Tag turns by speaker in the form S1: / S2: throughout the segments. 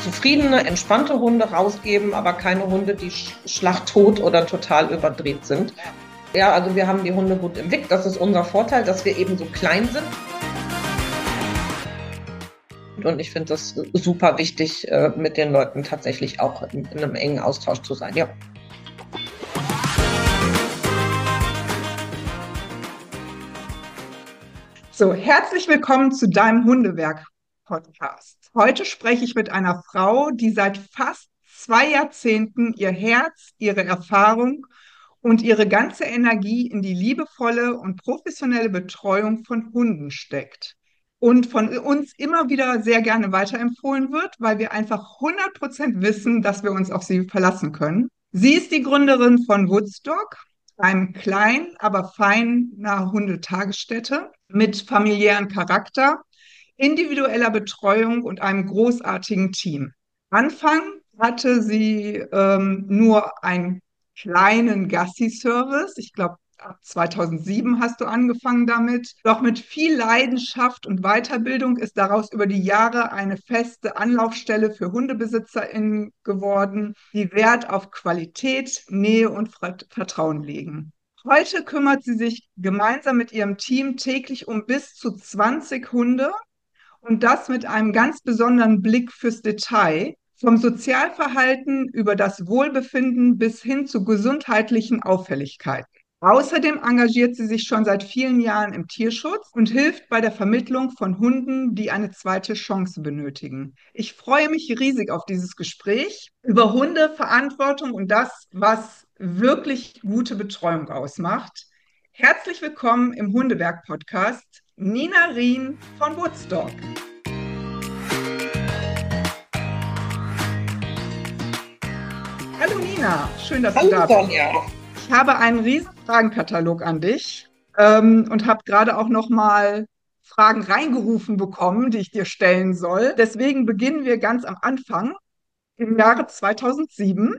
S1: zufriedene, entspannte Hunde rausgeben, aber keine Hunde, die schlagtot oder total überdreht sind. Ja, also wir haben die Hunde gut im Blick. Das ist unser Vorteil, dass wir eben so klein sind. Und ich finde das super wichtig, mit den Leuten tatsächlich auch in einem engen Austausch zu sein. Ja.
S2: So, herzlich willkommen zu deinem Hundewerk-Podcast. Heute spreche ich mit einer Frau, die seit fast 2 Jahrzehnten ihr Herz, ihre Erfahrung und ihre ganze Energie in die liebevolle und professionelle Betreuung von Hunden steckt und von uns immer wieder sehr gerne weiterempfohlen wird, weil wir einfach 100% wissen, dass wir uns auf sie verlassen können. Sie ist die Gründerin von Woodstock, einem kleinen, aber feinen Hundetagesstätte mit familiärem Charakter, individueller Betreuung und einem großartigen Team. Anfang hatte sie nur einen kleinen Gassi-Service. Ich glaube, ab 2007 hast du angefangen damit. Doch mit viel Leidenschaft und Weiterbildung ist daraus über die Jahre eine feste Anlaufstelle für HundebesitzerInnen geworden, die Wert auf Qualität, Nähe und Vertrauen legen. Heute kümmert sie sich gemeinsam mit ihrem Team täglich um bis zu 20 Hunde und das mit einem ganz besonderen Blick fürs Detail, vom Sozialverhalten über das Wohlbefinden bis hin zu gesundheitlichen Auffälligkeiten. Außerdem engagiert sie sich schon seit vielen Jahren im Tierschutz und hilft bei der Vermittlung von Hunden, die eine zweite Chance benötigen. Ich freue mich riesig auf dieses Gespräch über Hunde, Verantwortung und das, was wirklich gute Betreuung ausmacht. Herzlich willkommen im Hundewerk-Podcast, Nina Rien von Woodstock. Hallo Nina, schön, dass du
S1: Hallo
S2: da bist.
S1: Sonja.
S2: Ich habe einen riesen Fragenkatalog an dich und habe gerade auch noch mal Fragen reingerufen bekommen, die ich dir stellen soll. Deswegen beginnen wir ganz am Anfang im Jahre 2007.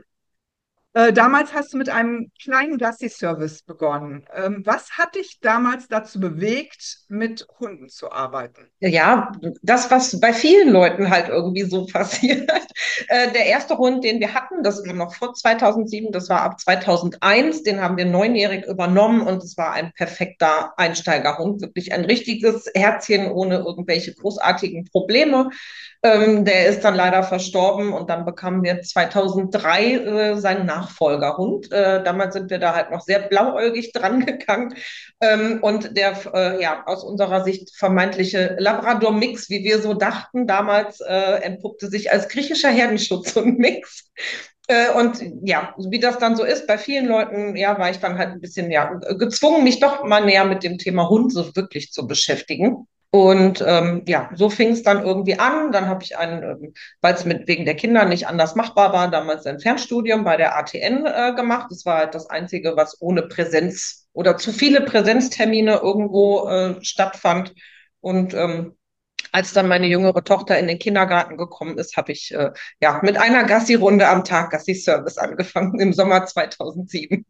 S2: Damals hast du mit einem kleinen Gassi-Service begonnen. Was hat dich damals dazu bewegt, mit Hunden zu arbeiten?
S1: Ja, das, was bei vielen Leuten halt irgendwie so passiert. Der erste Hund, den wir hatten, das war noch vor 2007, das war ab 2001, den haben wir 9-jährig übernommen und es war ein perfekter Einsteigerhund, wirklich ein richtiges Herzchen ohne irgendwelche großartigen Probleme. Der ist dann leider verstorben und dann bekamen wir 2003 seinen Nachfolgerhund. Damals sind wir da halt noch sehr blauäugig dran gegangen. Und der, ja, aus unserer Sicht vermeintliche Labrador-Mix, wie wir so dachten, damals entpuppte sich als griechischer Herdenschutz und Mix. Und ja, wie das dann so ist, bei vielen Leuten, ja, war ich dann halt ein bisschen ja, gezwungen, mich doch mal näher mit dem Thema Hund so wirklich zu beschäftigen. Und ja, so fing es dann irgendwie an. Dann habe ich weil es wegen der Kinder nicht anders machbar war, damals ein Fernstudium bei der ATN gemacht. Das war halt das Einzige, was ohne Präsenz oder zu viele Präsenztermine irgendwo stattfand. Und als dann meine jüngere Tochter in den Kindergarten gekommen ist, habe ich ja mit einer Gassi-Runde am Tag Gassi-Service angefangen im Sommer 2007.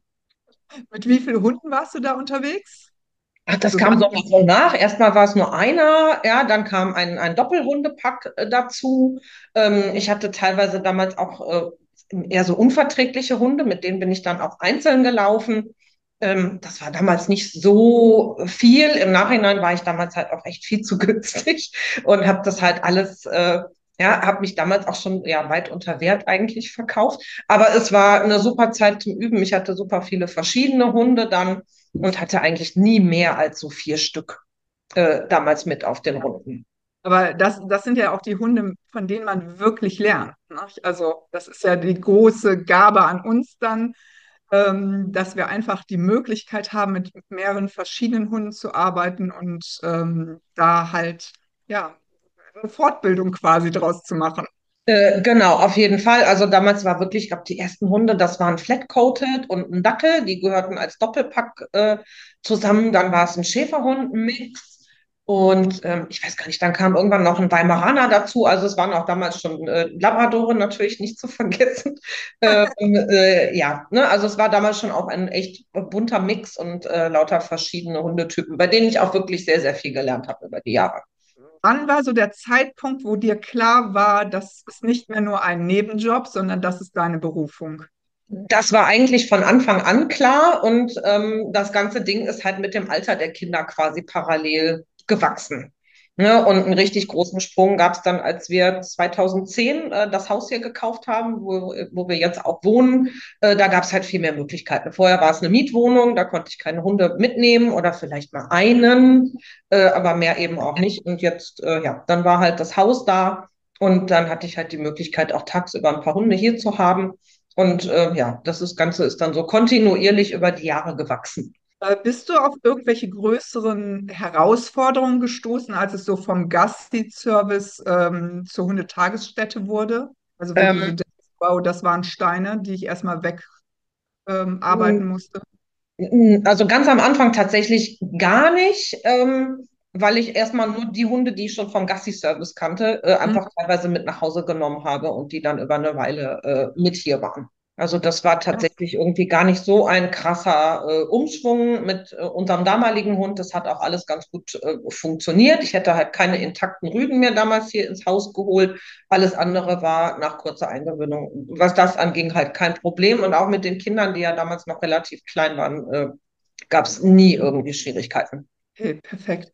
S2: Mit wie vielen Hunden warst du da unterwegs?
S1: Ach, das
S2: So
S1: kam so
S2: ganz
S1: nach und nach. Erstmal war es nur einer, ja, dann kam ein Doppelhundepack dazu. Ich hatte teilweise damals auch eher so unverträgliche Hunde, mit denen bin ich dann auch einzeln gelaufen. Das war damals nicht so viel. Im Nachhinein war ich damals halt auch echt viel zu günstig und habe das halt alles, ja, habe mich damals auch schon ja, weit unter Wert eigentlich verkauft. Aber es war eine super Zeit zum Üben. Ich hatte super viele verschiedene Hunde dann und hatte eigentlich nie mehr als so 4 Stück damals mit auf den Runden.
S2: Aber das sind ja auch die Hunde, von denen man wirklich lernt. Ne? Also das ist ja die große Gabe an uns dann, dass wir einfach die Möglichkeit haben, mit mehreren verschiedenen Hunden zu arbeiten und da halt ja eine Fortbildung quasi draus zu machen.
S1: Genau, auf jeden Fall. Also damals war wirklich, ich glaube, die ersten Hunde, das waren Flat-Coated und ein Dackel, die gehörten als Doppelpack zusammen. Dann war es ein Schäferhund, ein Mix. Und ich weiß gar nicht, dann kam irgendwann noch ein Weimaraner dazu. Also es waren auch damals schon Labradore natürlich nicht zu vergessen. Ja, ne, also es war damals schon auch ein echt bunter Mix und lauter verschiedene Hundetypen, bei denen ich auch wirklich sehr, sehr viel gelernt habe über die Jahre.
S2: Wann war so der Zeitpunkt, wo dir klar war, das ist nicht mehr nur ein Nebenjob, sondern das ist deine Berufung?
S1: Das war eigentlich von Anfang an klar und das ganze Ding ist halt mit dem Alter der Kinder quasi parallel gewachsen. Ne? Und einen richtig großen Sprung gab es dann, als wir 2010 das Haus hier gekauft haben, wo wir jetzt auch wohnen. Da gab es halt viel mehr Möglichkeiten. Vorher war es eine Mietwohnung, da konnte ich keine Hunde mitnehmen oder vielleicht mal einen, aber mehr eben auch nicht. Und jetzt, ja, dann war halt das Haus da und dann hatte ich halt die Möglichkeit, auch tagsüber ein paar Hunde hier zu haben. Und ja, Ganze ist dann so kontinuierlich über die Jahre gewachsen.
S2: Bist du auf irgendwelche größeren Herausforderungen gestoßen, als es so vom Gassi-Service zur Hundetagesstätte wurde? Also wo du so
S1: Ähm,
S2: denkst, wow, das waren Steine, die ich erstmal weg arbeiten musste.
S1: also ganz am Anfang tatsächlich gar nicht, weil ich erstmal nur die Hunde, die ich schon vom Gassi-Service kannte,
S2: Hm?
S1: einfach teilweise mit nach Hause genommen habe und die dann über eine Weile mit hier waren. Also das war
S2: Ja.
S1: tatsächlich irgendwie gar nicht so ein krasser Umschwung mit unserem damaligen Hund. Das hat auch alles ganz gut funktioniert. Ich hätte halt keine intakten Rüden mehr damals hier ins Haus geholt. Alles andere war nach kurzer Eingewöhnung, was das anging, halt kein Problem. Und auch mit den Kindern, die ja damals noch relativ klein waren, gab es nie irgendwie Schwierigkeiten.
S2: Okay, perfekt.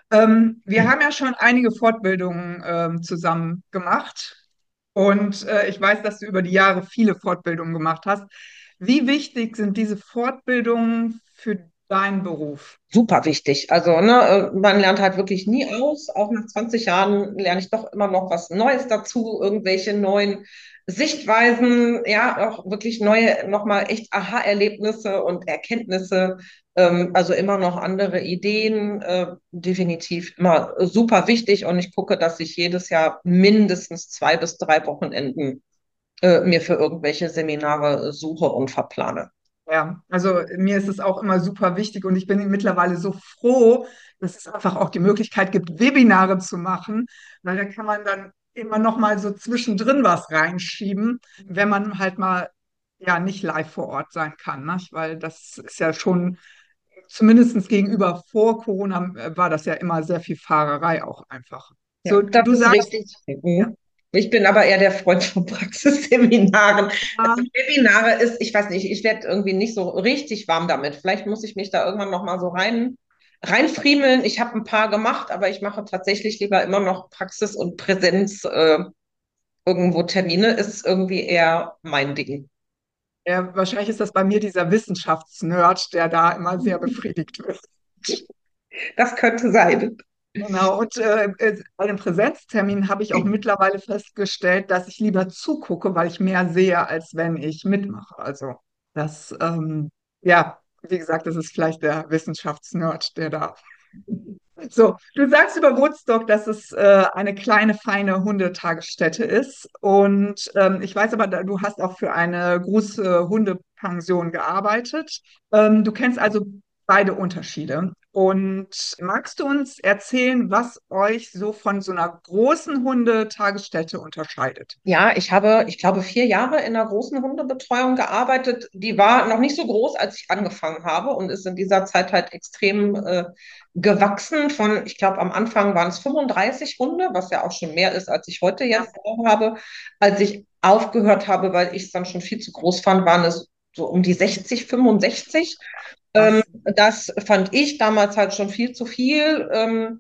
S2: Wir haben ja schon einige Fortbildungen zusammen gemacht und ich weiß, dass du über die Jahre viele Fortbildungen gemacht hast. Wie wichtig sind diese Fortbildungen für deinen Beruf?
S1: Super wichtig. Also, ne, man lernt halt wirklich nie aus. Auch nach 20 Jahren lerne ich doch immer noch was Neues dazu, irgendwelche neuen Sichtweisen, ja, auch wirklich neue, nochmal echt Aha-Erlebnisse und Erkenntnisse. Also immer noch andere Ideen, definitiv immer super wichtig. Und ich gucke, dass ich jedes Jahr mindestens 2 bis 3 Wochenenden mir für irgendwelche Seminare suche und verplane.
S2: Ja, also mir ist es auch immer super wichtig und ich bin mittlerweile so froh, dass es einfach auch die Möglichkeit gibt, Webinare zu machen, weil da kann man dann immer noch mal so zwischendrin was reinschieben, wenn man halt mal ja nicht live vor Ort sein kann, ne? Weil das ist ja schon zumindest gegenüber vor Corona war das ja immer sehr viel Fahrerei auch einfach.
S1: Ja,
S2: So,
S1: das
S2: du
S1: ist
S2: sagst,
S1: richtig.
S2: ja,
S1: Mhm. Ich bin aber eher der Freund von Praxisseminaren. Also Webinare ist, ich weiß nicht, ich werde irgendwie nicht so richtig warm damit. Vielleicht muss ich mich da irgendwann noch mal so reinfriemeln. Ich habe ein paar gemacht, aber ich mache tatsächlich lieber immer noch Praxis und Präsenz irgendwo Termine. Ist irgendwie eher mein Ding.
S2: ja, wahrscheinlich ist das bei mir dieser Wissenschaftsnerd, der da immer sehr befriedigt wird.
S1: Das könnte sein.
S2: Genau, und bei den Präsenzterminen habe ich auch mittlerweile festgestellt, dass ich lieber zugucke, weil ich mehr sehe, als wenn ich mitmache. Also das, ja, wie gesagt, das ist vielleicht der Wissenschaftsnerd, der da. So, du sagst über Woodstock, dass es eine kleine, feine Hundetagesstätte ist. Und ich weiß aber, du hast auch für eine große Hundepension gearbeitet. Du kennst also beide Unterschiede. Und magst du uns erzählen, was euch so von so einer großen Hundetagesstätte unterscheidet?
S1: Ja, ich habe, ich glaube, 4 Jahre in einer großen Hundebetreuung gearbeitet. Die war noch nicht so groß, als ich angefangen habe und ist in dieser Zeit halt extrem gewachsen. Ich glaube, am Anfang waren es 35 Hunde, was ja auch schon mehr ist, als ich heute
S2: Ja,
S1: jetzt habe. Als ich aufgehört habe, weil ich es dann schon viel zu groß fand, waren es so um die 60, 65.
S2: was?
S1: Das fand ich damals halt schon viel zu viel.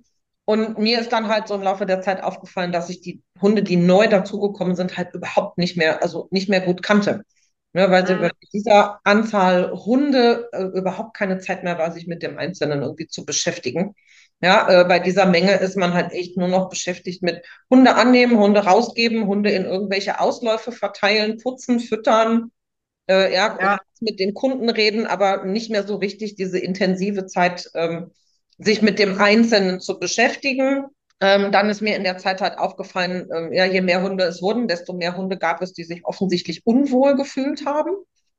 S1: Und mir ist dann halt so im Laufe der Zeit aufgefallen, dass ich die Hunde, die neu dazugekommen sind, halt überhaupt nicht mehr, also nicht mehr gut kannte. Ne, weil sie
S2: Hm,
S1: bei dieser Anzahl Hunde überhaupt keine Zeit mehr war, sich mit dem Einzelnen irgendwie zu beschäftigen. Ja, bei dieser Menge ist man halt echt nur noch beschäftigt mit Hunde annehmen, Hunde rausgeben, Hunde in irgendwelche Ausläufe verteilen, putzen, füttern, ja,
S2: ja,
S1: kurz mit den Kunden reden, aber nicht mehr so richtig diese intensive Zeit, sich mit dem Einzelnen zu beschäftigen. Dann ist mir in der Zeit halt aufgefallen, ja, je mehr Hunde es wurden, desto mehr Hunde gab es, die sich offensichtlich unwohl gefühlt haben.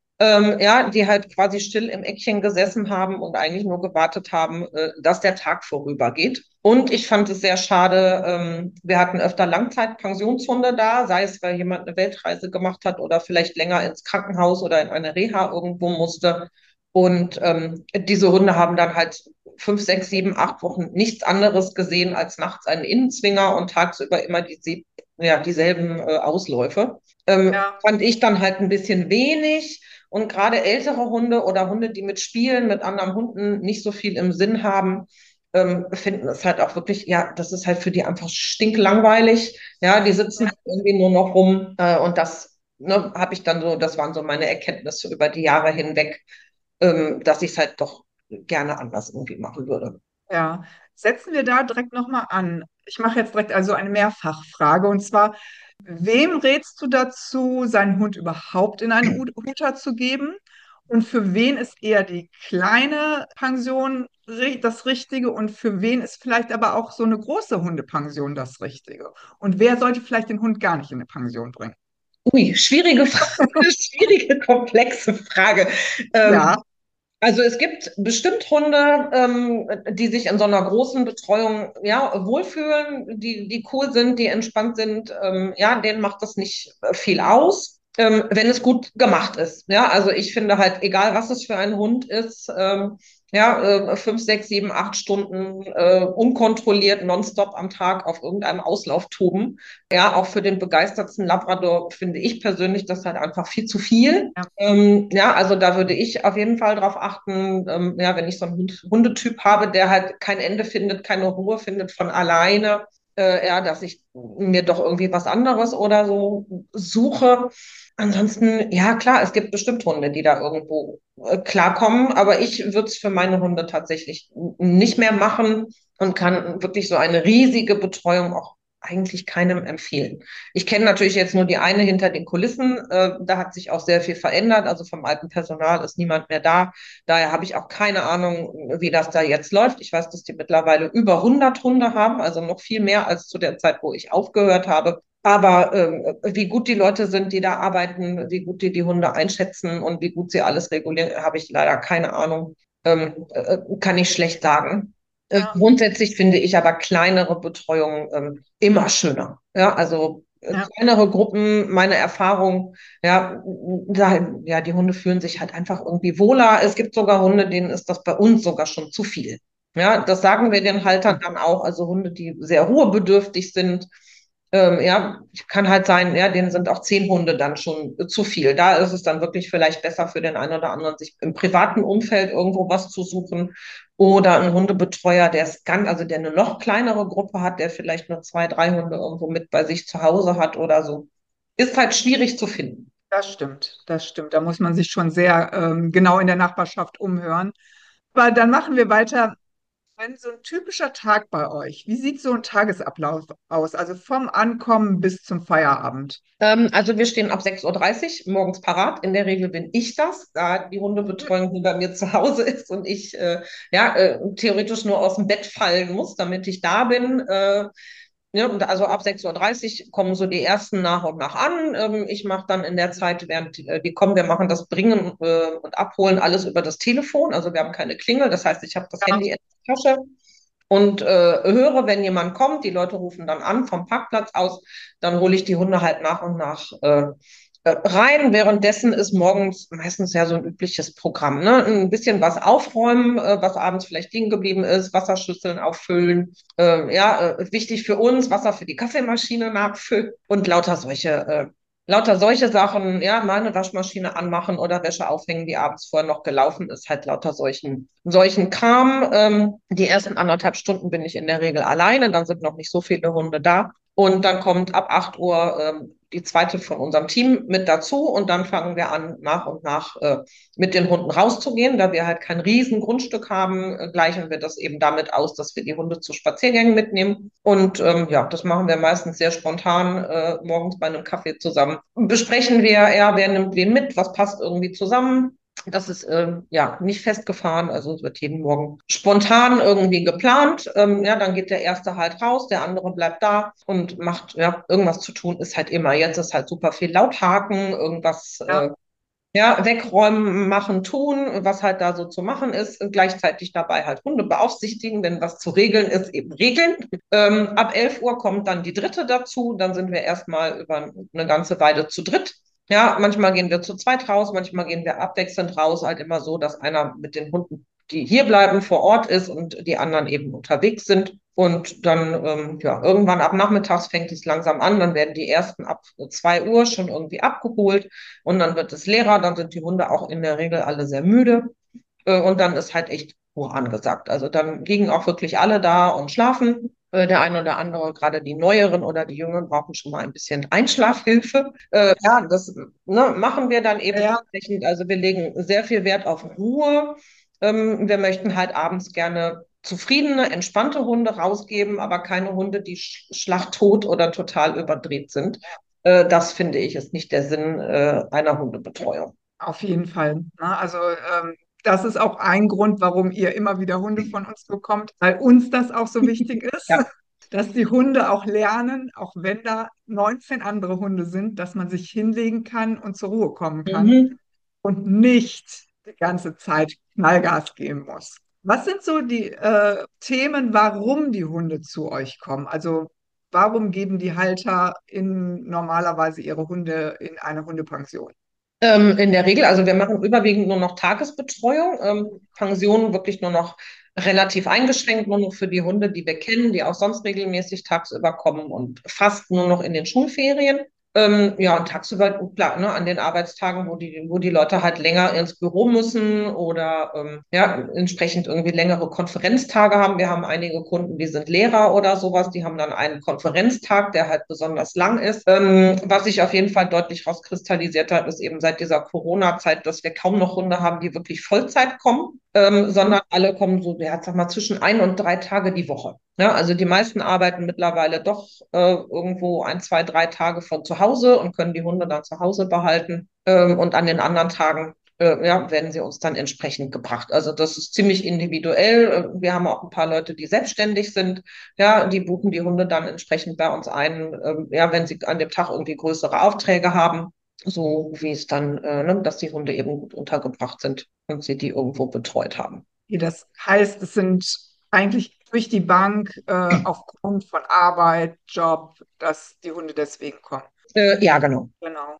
S1: Ja, die halt quasi still im Eckchen gesessen haben und eigentlich nur gewartet haben, dass der Tag vorübergeht. Und ich fand es sehr schade, wir hatten öfter Langzeitpensionshunde da, sei es, weil jemand eine Weltreise gemacht hat oder vielleicht länger ins Krankenhaus oder in eine Reha irgendwo musste. Und diese Hunde haben dann halt 5, 6, 7, 8 Wochen nichts anderes gesehen als nachts einen Innenzwinger und tagsüber immer dieselben Ausläufe.
S2: Ja,
S1: Fand ich dann halt ein bisschen wenig. Und gerade ältere Hunde oder Hunde, die mit Spielen mit anderen Hunden nicht so viel im Sinn haben, finden es halt auch wirklich, ja, das ist halt für die einfach stinklangweilig. Ja, die sitzen halt irgendwie nur noch rum. Und das, ne, habe ich dann so, das waren so meine Erkenntnisse über die Jahre hinweg, dass ich es halt doch gerne anders irgendwie machen würde.
S2: ja. Setzen wir da direkt nochmal an. Ich mache jetzt direkt also eine Mehrfachfrage und zwar, wem rätst du dazu, seinen Hund überhaupt in eine Huta zu geben? Und für wen ist eher die kleine Pension das Richtige und für wen ist vielleicht aber auch so eine große Hundepension das Richtige? Und wer sollte vielleicht den Hund gar nicht in eine Pension bringen?
S1: Ui, schwierige Frage, schwierige, komplexe Frage. Ähm,
S2: Ja,
S1: Also es gibt bestimmt Hunde, die sich in so einer großen Betreuung ja wohlfühlen, die cool sind, die entspannt sind. Ja, denen macht das nicht viel aus, wenn es gut gemacht ist. Ja, also ich finde halt, egal was es für ein Hund ist, ja, 5, 6, 7, 8 Stunden unkontrolliert nonstop am Tag auf irgendeinem Auslauf toben. Ja, auch für den begeisterten Labrador finde ich persönlich das halt einfach viel zu viel.
S2: ja,
S1: Ja, also da würde ich auf jeden Fall drauf achten, ja, wenn ich so einen Hundetyp habe, der halt kein Ende findet, keine Ruhe findet von alleine, ja, dass ich mir doch irgendwie was anderes oder so suche. Ansonsten, ja, klar, es gibt bestimmt Hunde, die da irgendwo klarkommen, aber ich würde es für meine Hunde tatsächlich nicht mehr machen und kann wirklich so eine riesige Betreuung auch eigentlich keinem empfehlen. Ich kenne natürlich jetzt nur die eine hinter den Kulissen. Da hat sich auch sehr viel verändert. Also vom alten Personal ist niemand mehr da. Daher habe ich auch keine Ahnung, wie das da jetzt läuft. Ich weiß, dass die mittlerweile über 100 Hunde haben, also noch viel mehr als zu der Zeit, wo ich aufgehört habe. Aber wie gut die Leute sind, die da arbeiten, wie gut die Hunde einschätzen und wie gut sie alles regulieren, habe ich leider keine Ahnung. Kann ich schlecht sagen.
S2: ja,
S1: Grundsätzlich finde ich aber kleinere Betreuung immer schöner. Ja, also
S2: ja.
S1: kleinere Gruppen, meine Erfahrung, ja, ja, die Hunde fühlen sich halt einfach irgendwie wohler. Es gibt sogar Hunde, denen ist das bei uns sogar schon zu viel. Ja, das sagen wir den Haltern dann auch. Also Hunde, die sehr ruhebedürftig sind, ja, kann halt sein, ja, denen sind auch 10 Hunde dann schon zu viel. Da ist es dann wirklich vielleicht besser für den einen oder anderen, sich im privaten Umfeld irgendwo was zu suchen oder ein Hundebetreuer, der es ganz, also der eine noch kleinere Gruppe hat, der vielleicht nur 2, 3 Hunde irgendwo mit bei sich zu Hause hat oder so. Ist halt schwierig zu finden.
S2: Das stimmt, das stimmt. Da muss man sich schon sehr genau in der Nachbarschaft umhören. Aber dann machen wir weiter. Wenn so ein typischer Tag bei euch, wie sieht so ein Tagesablauf aus? Also vom Ankommen bis zum Feierabend.
S1: Also wir stehen ab 6:30 Uhr morgens parat. In der Regel bin ich das, da die Hundebetreuung hier bei mir zu Hause ist und ich ja, theoretisch nur aus dem Bett fallen muss, damit ich da bin. Ja, und also ab 6:30 Uhr kommen so die ersten nach und nach an. Ich mache dann in der Zeit, während die kommen, wir machen das Bringen und Abholen alles über das Telefon. Also wir haben keine Klingel, das heißt, ich habe das
S2: Ja,
S1: Handy in der Tasche und höre, wenn jemand kommt. Die Leute rufen dann an vom Parkplatz aus, dann hole ich die Hunde halt nach und nach rein. Währenddessen ist morgens meistens ja so ein übliches Programm, ne? Ein bisschen was aufräumen, was abends vielleicht liegen geblieben ist, Wasserschüsseln auffüllen. Ja, wichtig für uns, Wasser für die Kaffeemaschine nachfüllen und lauter solche Sachen, ja, mal eine Waschmaschine anmachen oder Wäsche aufhängen, die abends vorher noch gelaufen ist, halt lauter solchen Kram. Die ersten 1,5 Stunden bin ich in der Regel alleine, dann sind noch nicht so viele Hunde da. Und dann kommt ab 8 Uhr die zweite von unserem Team mit dazu und dann fangen wir an, nach und nach mit den Hunden rauszugehen. Da wir halt kein riesen Grundstück haben, gleichen wir das eben damit aus, dass wir die Hunde zu Spaziergängen mitnehmen. Und ja, das machen wir meistens sehr spontan, morgens bei einem Kaffee zusammen. Besprechen wir, ja, wer nimmt wen mit, was passt irgendwie zusammen. Das ist ja nicht festgefahren, also es wird jeden Morgen spontan irgendwie geplant. Ja, dann geht der erste halt raus, der andere bleibt da und macht ja irgendwas zu tun ist halt immer. Jetzt ist halt super viel Lauthaken, irgendwas
S2: ja,
S1: ja wegräumen, machen, tun, was halt da so zu machen ist. Und gleichzeitig dabei halt Hunde beaufsichtigen, wenn was zu regeln ist, eben regeln. Ab 11 Uhr kommt dann die dritte dazu. Dann sind wir erstmal über eine ganze Weile zu dritt. Ja, manchmal gehen wir zu zweit raus, manchmal gehen wir abwechselnd raus, halt immer so, dass einer mit den Hunden die hier bleiben, vor Ort ist und die anderen eben unterwegs sind. Und dann, ja, irgendwann ab nachmittags fängt es langsam an, dann werden die ersten ab 2 Uhr schon irgendwie abgeholt und dann wird es leerer, dann sind die Hunde auch in der Regel alle sehr müde und dann ist halt echt Ruhe angesagt. Also dann liegen auch wirklich alle da und schlafen. Der eine oder andere, gerade die Neueren oder die Jüngeren, brauchen schon mal ein bisschen Einschlafhilfe. Ja, das machen wir dann eben
S2: Ja,
S1: entsprechend. Also wir legen sehr viel Wert auf Ruhe. Wir möchten halt abends gerne zufriedene, entspannte Hunde rausgeben, aber keine Hunde, die schlachtot oder total überdreht sind. Das finde ich ist nicht der Sinn einer Hundebetreuung.
S2: auf jeden Fall. Ne? Also das ist auch ein Grund, warum ihr immer wieder Hunde von uns bekommt, weil uns das auch so wichtig ist,
S1: Ja.
S2: dass die Hunde auch lernen, auch wenn da 19 andere Hunde sind, dass man sich hinlegen kann und zur Ruhe kommen kann
S1: Mhm.
S2: und nicht die ganze Zeit Knallgas geben muss. Was sind so die Themen, warum die Hunde zu euch kommen? Also warum geben die Halter normalerweise ihre Hunde in eine Hundepension?
S1: In der Regel, also wir machen überwiegend nur noch Tagesbetreuung, Pensionen wirklich nur noch relativ eingeschränkt, nur noch für die Hunde, die wir kennen, die auch sonst regelmäßig tagsüber kommen und fast nur noch in den Schulferien. Ja, und tagsüber, klar, ne, an den Arbeitstagen, wo die Leute halt länger ins Büro müssen oder ja, entsprechend irgendwie längere Konferenztage haben. Wir haben einige Kunden, die sind Lehrer oder sowas, die haben dann einen Konferenztag, der halt besonders lang ist. Was sich auf jeden Fall deutlich rauskristallisiert hat, ist eben seit dieser Corona-Zeit, dass wir kaum noch Hunde haben, die wirklich Vollzeit kommen, sondern alle kommen so, ja, sag mal, zwischen 1 und 3 Tage die Woche. Ja, also die meisten arbeiten mittlerweile doch irgendwo 1, 2, 3 Tage von zu Hause und können die Hunde dann zu Hause behalten. Und an den anderen Tagen ja, werden sie uns dann entsprechend gebracht. Also das ist ziemlich individuell. Wir haben auch ein paar Leute, die selbstständig sind. Ja, die buchen die Hunde dann entsprechend bei uns ein, ja, wenn sie an dem Tag irgendwie größere Aufträge haben. So wie es dann, ne, dass die Hunde eben gut untergebracht sind und sie die irgendwo betreut haben.
S2: Das heißt, es sind eigentlich durch die Bank aufgrund von Arbeit, Job, dass die Hunde deswegen kommen.
S1: Ja, genau.
S2: Genau.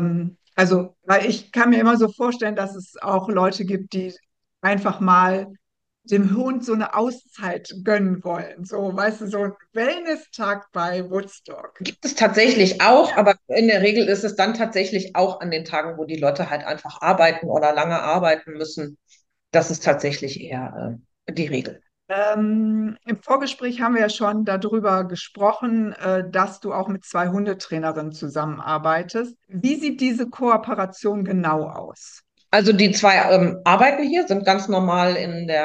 S2: Also, weil ich kann mir immer so vorstellen, dass es auch Leute gibt, die einfach mal dem Hund so eine Auszeit gönnen wollen. So, weißt du, so ein Wellness-Tag bei Woodstock.
S1: Gibt es tatsächlich auch, aber in der Regel ist es dann tatsächlich auch an den Tagen, wo die Leute halt einfach arbeiten oder lange arbeiten müssen. Das ist tatsächlich eher die Regel.
S2: Im Vorgespräch haben wir ja schon darüber gesprochen, dass du auch mit zwei Hundetrainerinnen zusammenarbeitest. Wie sieht diese Kooperation genau aus?
S1: Also die zwei arbeiten hier, sind ganz normal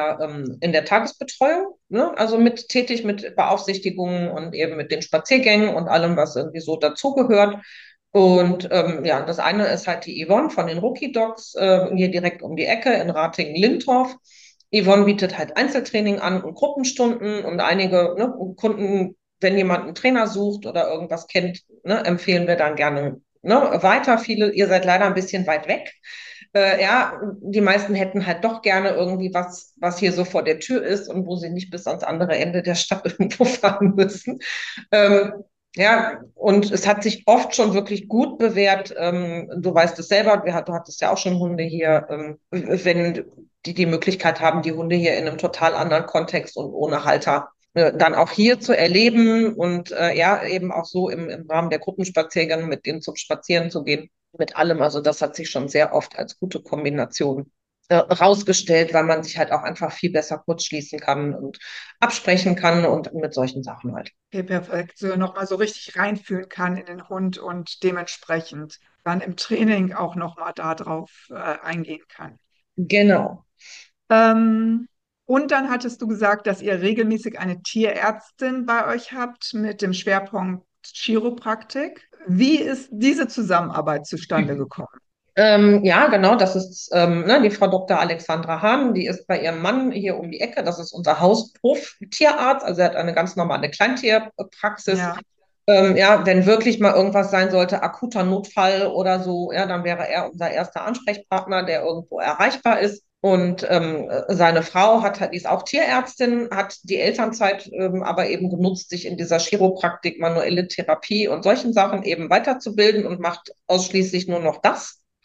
S1: in der Tagesbetreuung, ne? Also mit tätig mit Beaufsichtigungen und eben mit den Spaziergängen und allem, was irgendwie so dazugehört. Und ja, das eine ist halt die Yvonne von den Rookie Dogs, hier direkt um die Ecke in Ratingen-Lindorf. Yvonne bietet halt Einzeltraining an und Gruppenstunden und einige ne, Kunden, wenn jemand einen Trainer sucht oder irgendwas kennt, ne, empfehlen wir dann gerne ne, weiter. Viele, ihr seid leider ein bisschen weit weg. Ja, die meisten hätten halt doch gerne irgendwie was hier so vor der Tür ist und wo sie nicht bis ans andere Ende der Stadt irgendwo fahren müssen. Ähm, ja, und es hat sich oft schon wirklich gut bewährt. Du weißt es selber, du hattest ja auch schon Hunde hier. Wenn die Möglichkeit haben, die Hunde hier in einem total anderen Kontext und ohne Halter dann auch hier zu erleben und ja, eben auch so im Rahmen der Gruppenspaziergänge mit denen zum Spazieren zu gehen, mit allem. Also das hat sich schon sehr oft als gute Kombination rausgestellt, weil man sich halt auch einfach viel besser kurz schließen kann und absprechen kann und mit solchen Sachen halt.
S2: Okay, perfekt. So nochmal so richtig reinfühlen kann in den Hund und dementsprechend dann im Training auch nochmal darauf eingehen kann.
S1: Genau.
S2: Ähm, und dann hattest du gesagt, dass ihr regelmäßig eine Tierärztin bei euch habt mit dem Schwerpunkt Chiropraktik. Wie ist diese Zusammenarbeit zustande gekommen?
S1: Ja, genau, das ist ne, die Frau Dr. Alexandra Hahn, die ist bei ihrem Mann hier um die Ecke. Das ist unser Haushof-Tierarzt, also er hat eine ganz normale Kleintierpraxis.
S2: Ja,
S1: Ja, wenn wirklich mal irgendwas sein sollte, akuter Notfall oder so, ja, dann wäre er unser erster Ansprechpartner, der irgendwo erreichbar ist. Und seine Frau die ist auch Tierärztin, hat die Elternzeit aber eben genutzt, sich in dieser Chiropraktik, manuelle Therapie und solchen Sachen eben weiterzubilden und macht ausschließlich nur noch das.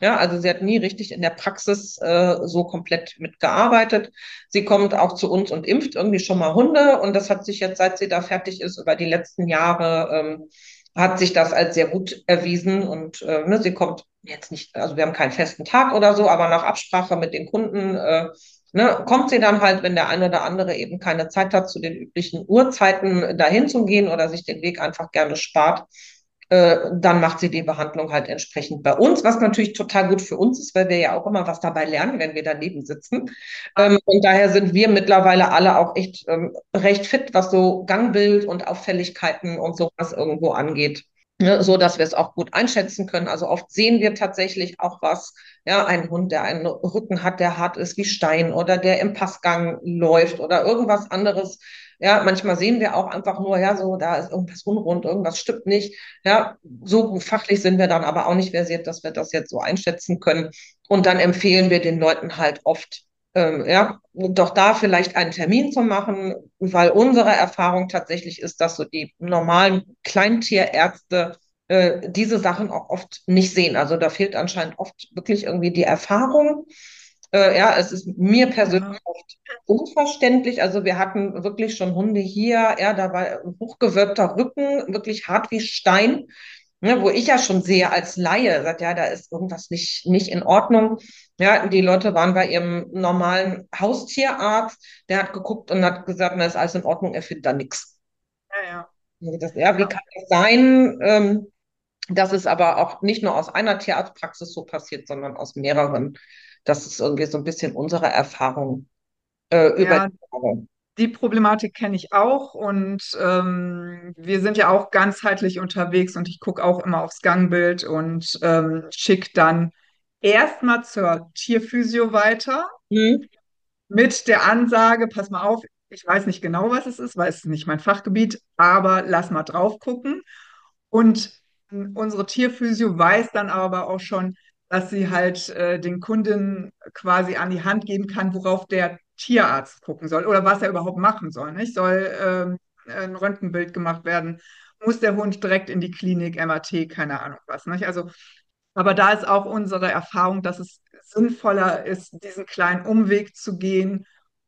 S1: Ja, also sie hat nie richtig in der Praxis so komplett mitgearbeitet. Sie kommt auch zu uns und impft irgendwie schon mal Hunde. Und das hat sich jetzt, seit sie da fertig ist, über die letzten Jahre, hat sich das als sehr gut erwiesen. Und ne, sie kommt jetzt nicht, also wir haben keinen festen Tag oder so, aber nach Absprache mit den Kunden ne, kommt sie dann halt, wenn der eine oder andere eben keine Zeit hat, zu den üblichen Uhrzeiten dahin zu gehen oder sich den Weg einfach gerne spart, dann macht sie die Behandlung halt entsprechend bei uns, was natürlich total gut für uns ist, weil wir ja auch immer was dabei lernen, wenn wir daneben sitzen. Und daher sind wir mittlerweile alle auch echt recht fit, was so Gangbild und Auffälligkeiten und sowas irgendwo angeht. Ne, so dass wir es auch gut einschätzen können. Also oft sehen wir tatsächlich auch was, ja, ein Hund, der einen Rücken hat, der hart ist wie Stein oder der im Passgang läuft oder irgendwas anderes. Ja, manchmal sehen wir auch einfach nur, ja, so, da ist irgendwas unrund, irgendwas stimmt nicht. Ja, so gut fachlich sind wir dann aber auch nicht versiert, dass wir das jetzt so einschätzen können. Und dann empfehlen wir den Leuten halt oft, ja, doch da vielleicht einen Termin zu machen, weil unsere Erfahrung tatsächlich ist, dass so die normalen Kleintierärzte diese Sachen auch oft nicht sehen. Also da fehlt anscheinend oft wirklich irgendwie die Erfahrung. Ja, es ist mir persönlich
S2: Ja,
S1: oft unverständlich. Also wir hatten wirklich schon Hunde hier, ja, da war ein hochgewölbter Rücken, wirklich hart wie Stein, ne, wo ich ja schon sehe als Laie, sagt, ja, da ist irgendwas nicht in Ordnung. Ja, die Leute waren bei ihrem normalen Haustierarzt, der hat geguckt und hat gesagt, na, ist alles in Ordnung, er findet da nichts.
S2: ja, ja.
S1: Ja, wie
S2: Ja.
S1: kann das sein? Das ist aber auch nicht nur aus einer Tierarztpraxis so passiert, sondern aus mehreren. Das ist irgendwie so ein bisschen unsere Erfahrung über die
S2: Ja,
S1: Jahre.
S2: die Problematik kenne ich auch und wir sind ja auch ganzheitlich unterwegs und ich gucke auch immer aufs Gangbild und schicke dann erstmal zur Tierphysio weiter
S1: Hm.
S2: mit der Ansage, pass mal auf, ich weiß nicht genau, was es ist, weil es ist nicht mein Fachgebiet, aber lass mal drauf gucken. Und unsere Tierphysio weiß dann aber auch schon, dass sie halt den Kunden quasi an die Hand geben kann, worauf der Tierarzt gucken soll oder was er überhaupt machen soll. Nicht? Soll ein Röntgenbild gemacht werden? Muss der Hund direkt in die Klinik, MRT, keine Ahnung was. Nicht? Also, aber da ist auch unsere Erfahrung, dass es sinnvoller ist, diesen kleinen Umweg zu gehen,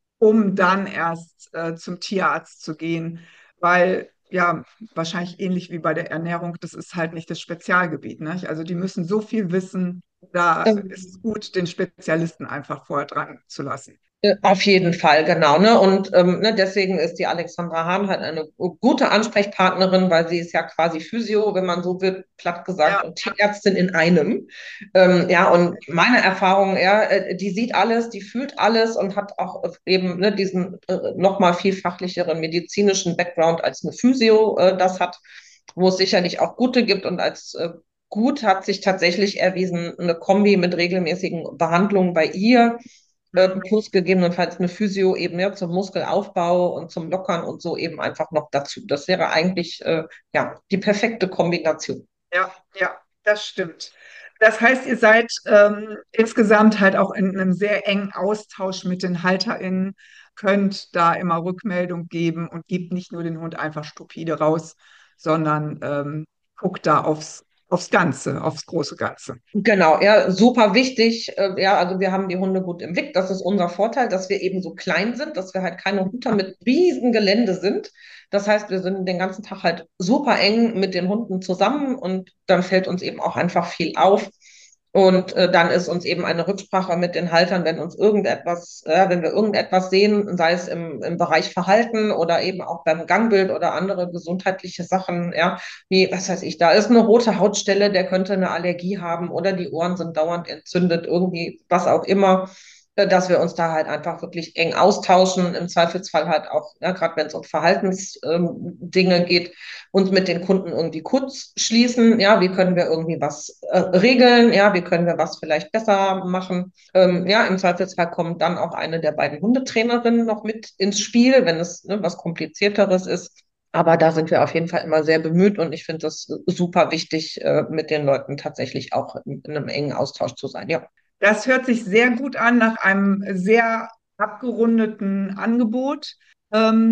S2: um dann erst zum Tierarzt zu gehen, weil ja, wahrscheinlich ähnlich wie bei der Ernährung, das ist halt nicht das Spezialgebiet, ne? Also die müssen so viel wissen, da ist es gut, den Spezialisten einfach vorher dran zu lassen.
S1: Auf jeden Fall, genau. Ne? Und ne, deswegen ist die Alexandra Hahn halt eine gute Ansprechpartnerin, weil sie ist ja quasi Physio, wenn man so will, platt gesagt,
S2: Ja,
S1: und Tierärztin in einem. Ja, und meine Erfahrung, ja, die sieht alles, die fühlt alles und hat auch eben ne, diesen nochmal viel fachlicheren medizinischen Background als eine Physio das hat, wo es sicherlich auch gute gibt und als gut hat sich tatsächlich erwiesen, eine Kombi mit regelmäßigen Behandlungen bei ihr plus gegebenenfalls eine Physio eben ja, zum Muskelaufbau und zum Lockern und so eben einfach noch dazu. Das wäre eigentlich ja die perfekte Kombination.
S2: ja, ja, das stimmt. Das heißt, ihr seid insgesamt halt auch in einem sehr engen Austausch mit den HalterInnen, könnt da immer Rückmeldung geben und gebt nicht nur den Hund einfach stupide raus, sondern guckt da aufs Ganze, aufs große Ganze.
S1: Genau, ja, super wichtig. Ja, also wir haben die Hunde gut im Blick. Das ist unser Vorteil, dass wir eben so klein sind, dass wir halt keine Huter mit riesen Gelände sind. Das heißt, wir sind den ganzen Tag halt super eng mit den Hunden zusammen und dann fällt uns eben auch einfach viel auf. Und dann ist uns eben eine Rücksprache mit den Haltern, wenn uns irgendetwas, wenn wir irgendetwas sehen, sei es im Bereich Verhalten oder eben auch beim Gangbild oder andere gesundheitliche Sachen, ja, wie, was weiß ich, da ist eine rote Hautstelle, der könnte eine Allergie haben oder die Ohren sind dauernd entzündet, irgendwie, was auch immer, dass wir uns da halt einfach wirklich eng austauschen, im Zweifelsfall halt auch, ja, gerade wenn es um Verhaltensdinge geht, uns mit den Kunden irgendwie kurz schließen, ja, wie können wir irgendwie was regeln, ja, wie können wir was vielleicht besser machen. Ja, im Zweifelsfall kommt dann auch eine der beiden Hundetrainerinnen noch mit ins Spiel, wenn es ne, was komplizierteres ist. Aber da sind wir auf jeden Fall immer sehr bemüht und ich finde das super wichtig, mit den Leuten tatsächlich auch in einem engen Austausch zu sein. Ja.
S2: Das hört sich sehr gut an nach einem sehr abgerundeten Angebot.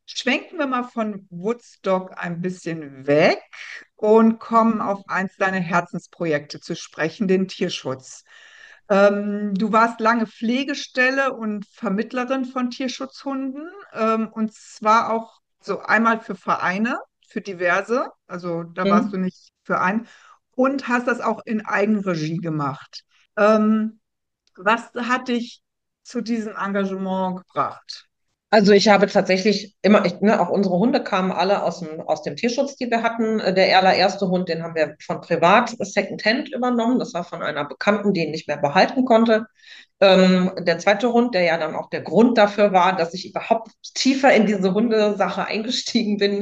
S2: Schwenken wir mal von Woodstock ein bisschen weg und kommen auf eins deiner Herzensprojekte zu sprechen, den Tierschutz. Du warst lange Pflegestelle und Vermittlerin von Tierschutzhunden, und zwar auch so einmal für Vereine, für diverse, also da warst du
S1: Mhm.
S2: nicht für einen, und hast das auch in Eigenregie gemacht. Ähm, Was hat dich zu diesem Engagement gebracht?
S1: Also ich habe tatsächlich immer, auch unsere Hunde kamen alle aus dem Tierschutz, die wir hatten. Der allererste Hund, den haben wir von privat Secondhand übernommen. Das war von einer Bekannten, die ihn nicht mehr behalten konnte. Der zweite Hund, der ja dann auch der Grund dafür war, dass ich überhaupt tiefer in diese Hundesache eingestiegen bin,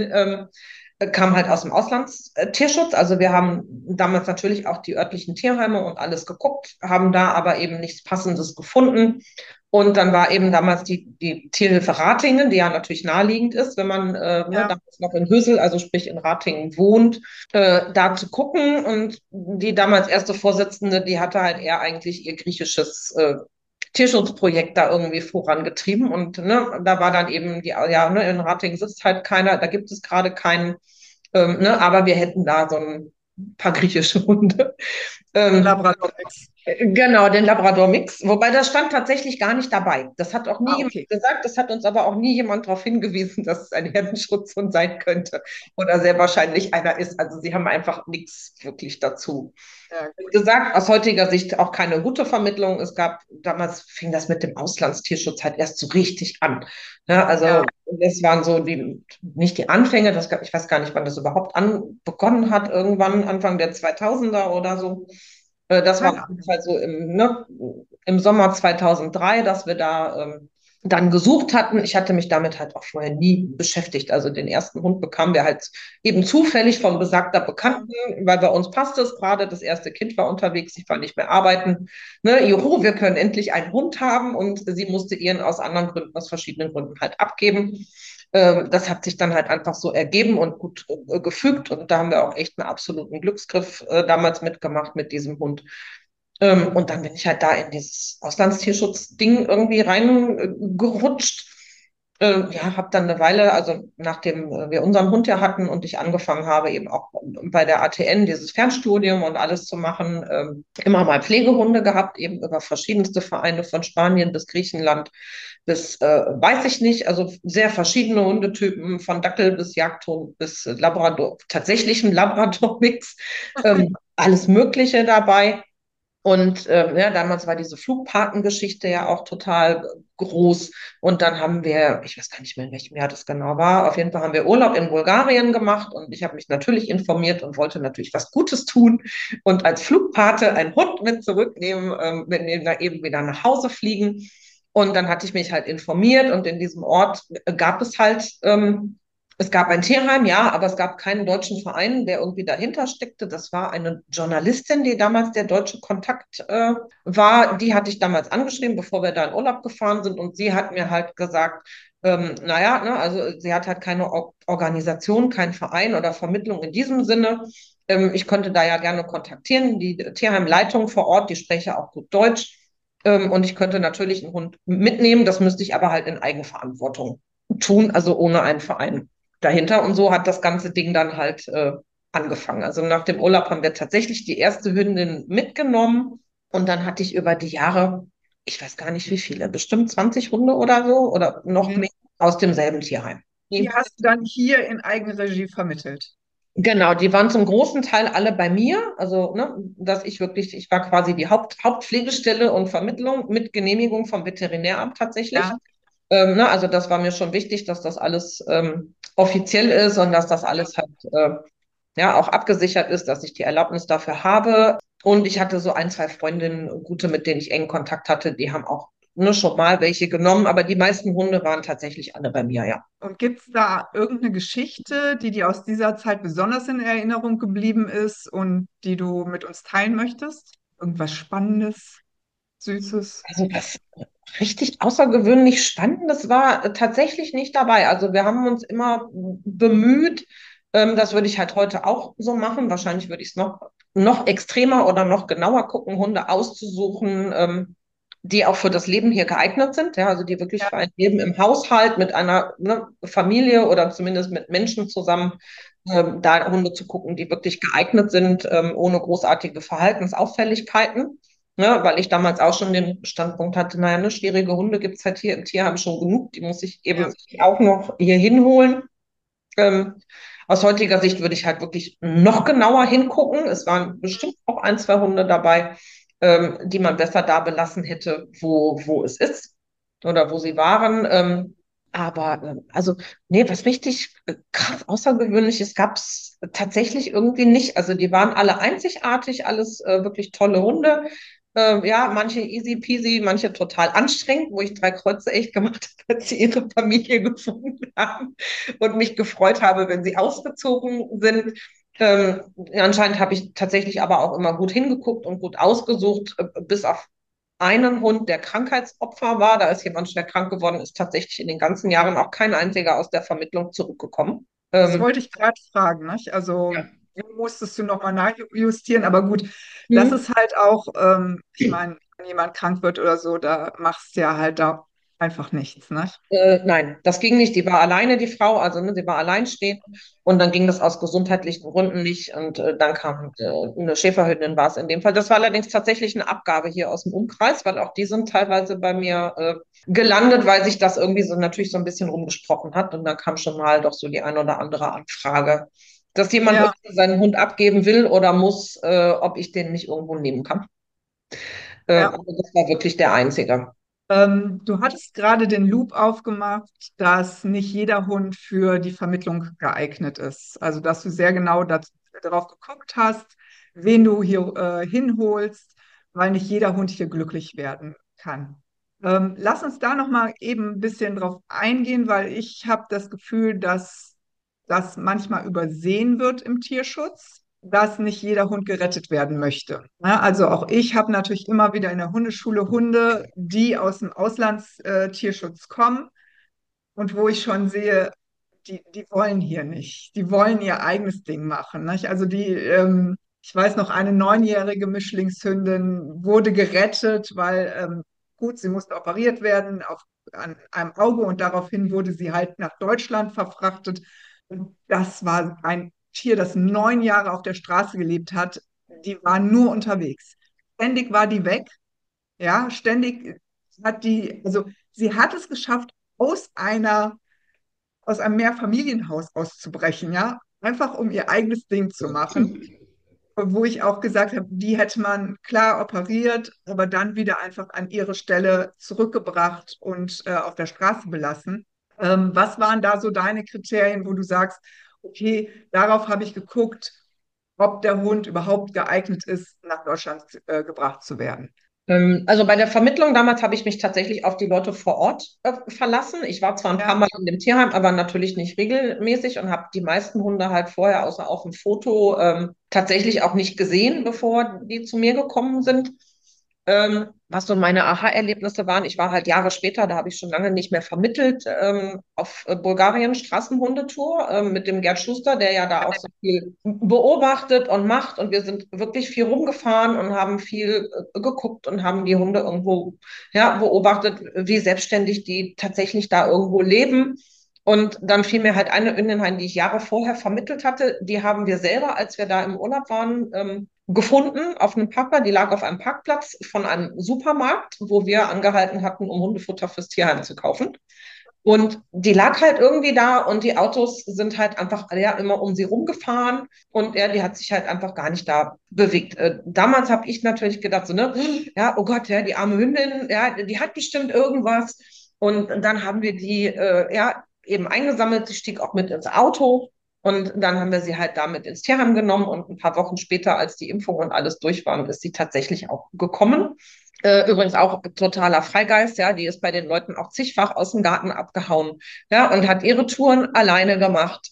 S1: kam halt aus dem Auslandstierschutz. Also wir haben damals natürlich auch die örtlichen Tierheime und alles geguckt, haben da aber eben nichts Passendes gefunden. Und dann war eben damals die Tierhilfe Ratingen, die ja natürlich naheliegend ist, wenn man
S2: Ja,
S1: damals noch in Hösel, also sprich in Ratingen wohnt, da zu gucken. Und die damals erste Vorsitzende, die hatte halt eher eigentlich ihr griechisches Tierschutzprojekt da irgendwie vorangetrieben. Und da war dann eben in Ratingen sitzt halt keiner, da gibt es gerade keinen, aber wir hätten da so ein paar griechische Hunde. Ähm,
S2: Labrador-Mix.
S1: Genau, den Labrador-Mix. Wobei das stand tatsächlich gar nicht dabei. Das hat auch nie
S2: Ah,
S1: jemand
S2: okay.
S1: gesagt. Das hat uns aber auch nie jemand darauf hingewiesen, dass es ein Herdenschutzhund sein könnte oder sehr wahrscheinlich einer ist. Also sie haben einfach nichts wirklich dazu
S2: Ja, gut.
S1: gesagt. Aus heutiger Sicht auch keine gute Vermittlung. Es gab, damals fing das mit dem Auslandstierschutz halt erst so richtig an. Ja,
S2: Ja,
S1: also das waren so nicht die Anfänge, ich weiß gar nicht, wann das überhaupt begonnen hat, irgendwann Anfang der 2000er oder so. Das war auf
S2: keine
S1: jeden
S2: Ahnung.
S1: Fall so im Sommer 2003, dass wir da dann gesucht hatten. Ich hatte mich damit halt auch vorher nie beschäftigt. Also den ersten Hund bekamen wir halt eben zufällig von besagter
S2: Ja,
S1: Bekannten, weil bei uns passte es gerade. Das erste Kind war unterwegs, ich war nicht mehr arbeiten. Ne, juhu, wir können endlich einen Hund haben und sie musste ihren aus anderen Gründen, aus verschiedenen Gründen halt abgeben. Das hat sich dann halt einfach so ergeben und gut gefügt und da haben wir auch echt einen absoluten Glücksgriff damals mitgemacht mit diesem Hund. Und dann bin ich halt da in dieses Auslandstierschutz-Ding irgendwie reingerutscht. Ja, habe dann eine Weile, also nachdem wir unseren Hund ja hatten und ich angefangen habe, eben auch bei der ATN dieses Fernstudium und alles zu machen, immer mal Pflegehunde gehabt, eben über verschiedenste Vereine von Spanien bis Griechenland bis, weiß ich nicht, also sehr verschiedene Hundetypen, von Dackel bis Jagdhund bis Labrador, tatsächlich ein Labrador-Mix, alles Mögliche dabei. Und ja, damals war diese Flugpatengeschichte ja auch total groß. Und dann haben wir, ich weiß gar nicht mehr, in welchem Jahr das genau war, auf jeden Fall haben wir Urlaub in Bulgarien gemacht und ich habe mich natürlich informiert und wollte natürlich was Gutes tun und als Flugpate einen Hund mit zurücknehmen, mit dem da eben wieder nach Hause fliegen. Und dann hatte ich mich halt informiert und in diesem Ort gab es halt es gab ein Tierheim, ja, aber es gab keinen deutschen Verein, der irgendwie dahinter steckte. Das war eine Journalistin, die damals der deutsche Kontakt war. Die hatte ich damals angeschrieben, bevor wir da in Urlaub gefahren sind. Und sie hat mir halt gesagt, naja, ne, also sie hat halt keine Organisation, keinen Verein oder Vermittlung in diesem Sinne. Ich könnte da ja gerne kontaktieren. Die Tierheimleitung vor Ort, die spreche auch gut Deutsch. Und ich könnte natürlich einen Hund mitnehmen. Das müsste ich aber halt in Eigenverantwortung tun, also ohne einen Verein dahinter. Und so hat das ganze Ding dann halt angefangen. Also nach dem Urlaub haben wir tatsächlich die erste Hündin mitgenommen und dann hatte ich über die Jahre, ich weiß gar nicht wie viele, bestimmt 20 Hunde oder so oder noch
S2: mhm.
S1: mehr aus demselben Tierheim.
S2: Die hast du dann hier in Eigenregie vermittelt.
S1: Genau, die waren zum großen Teil alle bei mir. Also, ne, dass ich wirklich, ich war quasi die Hauptpflegestelle und Vermittlung mit Genehmigung vom Veterinäramt tatsächlich.
S2: Ja,
S1: Also das war mir schon wichtig, dass das alles offiziell ist und dass das
S2: ja.
S1: alles halt ja auch abgesichert ist, dass ich die Erlaubnis dafür habe. Und ich hatte so ein, zwei Freundinnen, gute, mit denen ich engen Kontakt hatte, die haben auch schon mal welche genommen, aber die meisten Hunde waren tatsächlich alle bei mir, ja.
S2: Und gibt es da irgendeine Geschichte, die dir aus dieser Zeit besonders in Erinnerung geblieben ist und die du mit uns teilen möchtest? Irgendwas Spannendes, Süßes?
S1: Also was richtig außergewöhnlich Spannendes war tatsächlich nicht dabei. Also wir haben uns immer bemüht, das würde ich halt heute auch so machen. Wahrscheinlich würde ich es noch extremer oder noch genauer gucken, Hunde auszusuchen, die auch für das Leben hier geeignet sind, ja, also die wirklich für ein Leben im Haushalt mit einer, ne, Familie oder zumindest mit Menschen zusammen, da Hunde zu gucken, die wirklich geeignet sind, ohne großartige Verhaltensauffälligkeiten. Ne, weil ich damals auch schon den Standpunkt hatte, naja, ne, schwierige Hunde gibt es halt hier im Tierheim schon genug, die muss ich
S2: Ja.
S1: eben auch noch hier hinholen. Ähm, aus heutiger Sicht würde ich halt wirklich noch genauer hingucken. Es waren bestimmt auch ein, zwei Hunde dabei, die man besser da belassen hätte, wo es ist oder wo sie waren. Also, nee, was richtig krass Außergewöhnliches gab es tatsächlich irgendwie nicht. Also, die waren alle einzigartig, alles wirklich tolle Hunde. Ja, manche easy peasy, manche total anstrengend, wo ich drei Kreuze echt gemacht habe, als sie ihre Familie gefunden haben und mich gefreut habe, wenn sie ausgezogen sind. Anscheinend habe ich tatsächlich aber auch immer gut hingeguckt und gut ausgesucht, bis auf einen Hund, der Krankheitsopfer war. Da ist jemand schwer krank geworden, ist tatsächlich in den ganzen Jahren auch kein einziger aus der Vermittlung zurückgekommen.
S2: Das wollte ich gerade fragen, nicht? Also
S1: Ja.
S2: musstest du nochmal nachjustieren, aber gut, das
S1: Hm.
S2: ist halt auch, ich meine, wenn jemand krank wird oder so, da machst du ja halt da einfach nichts, nicht?
S1: Nein, das ging nicht. Die war alleine, die Frau, also ne, sie war alleinstehend und dann ging das aus gesundheitlichen Gründen nicht und dann kam eine Schäferhündin war es in dem Fall. Das war allerdings tatsächlich eine Abgabe hier aus dem Umkreis, weil auch die sind teilweise bei mir gelandet, weil sich das irgendwie so natürlich so ein bisschen rumgesprochen hat und dann kam schon mal doch so die ein oder andere Anfrage, dass jemand
S2: Ja,
S1: irgendwie seinen Hund abgeben will oder muss, ob ich den nicht irgendwo nehmen kann.
S2: ja.
S1: Also das war wirklich der einzige.
S2: Du hattest gerade den Loop aufgemacht, dass nicht jeder Hund für die Vermittlung geeignet ist. Also, dass du sehr genau darauf geguckt hast, wen du hier hinholst, weil nicht jeder Hund hier glücklich werden kann. Lass uns da noch mal eben ein bisschen drauf eingehen, weil ich habe das Gefühl, dass das manchmal übersehen wird im Tierschutz, dass nicht jeder Hund gerettet werden möchte. Ja, also auch ich habe natürlich immer wieder in der Hundeschule Hunde, die aus dem Auslandstierschutz kommen und wo ich schon sehe, die wollen hier nicht. Die wollen ihr eigenes Ding machen. Nicht? Also ich weiß noch, eine neunjährige Mischlingshündin wurde gerettet, weil, gut, sie musste operiert werden an einem Auge und daraufhin wurde sie halt nach Deutschland verfrachtet. Und das war ein Tier, das 9 Jahre auf der Straße gelebt hat. Die war nur unterwegs. Ständig war die weg. Ja, ständig also sie hat es geschafft, aus einem Mehrfamilienhaus auszubrechen, ja, einfach um ihr eigenes Ding zu machen, wo ich auch gesagt habe, die hätte man klar operiert, aber dann wieder einfach an ihre Stelle zurückgebracht und auf der Straße belassen. Was waren da so deine Kriterien, wo du sagst, okay, darauf habe ich geguckt, ob der Hund überhaupt geeignet ist, nach Deutschland gebracht zu werden?
S1: Also bei der Vermittlung damals habe ich mich tatsächlich auf die Leute vor Ort verlassen. Ich war zwar ein paar
S2: Ja,
S1: Mal in dem Tierheim, aber natürlich nicht regelmäßig und habe die meisten Hunde halt vorher außer auf dem Foto tatsächlich auch nicht gesehen, bevor die zu mir gekommen sind. Was so meine Aha-Erlebnisse waren, ich war halt Jahre später, da habe ich schon lange nicht mehr vermittelt, auf Bulgarien Straßenhundetour mit dem Gerd Schuster, der ja da auch so viel beobachtet und macht. Und wir sind wirklich viel rumgefahren und haben viel geguckt und haben die Hunde irgendwo, ja, beobachtet, wie selbstständig die tatsächlich da irgendwo leben. Und dann fiel mir halt eine Hündin ein, die ich Jahre vorher vermittelt hatte. Die haben wir selber, als wir da im Urlaub waren, gefunden auf einem Parkplatz. Die lag auf einem Parkplatz von einem Supermarkt, wo wir angehalten hatten, um Hundefutter fürs Tierheim zu kaufen. Und die lag halt irgendwie da und die Autos sind halt einfach ja, immer um sie rumgefahren und ja, die hat sich halt einfach gar nicht da bewegt. Damals habe ich natürlich gedacht, so, ne, ja, oh Gott, ja, die arme Hündin, ja, die hat bestimmt irgendwas. Und dann haben wir die ja eben eingesammelt, sie stieg auch mit ins Auto und dann haben wir sie halt damit ins Tierheim genommen und ein paar Wochen später, als die Impfung und alles durch waren, ist sie tatsächlich auch gekommen. Übrigens auch totaler Freigeist, ja, die ist bei den Leuten auch zigfach aus dem Garten abgehauen, ja, und hat ihre Touren alleine gemacht.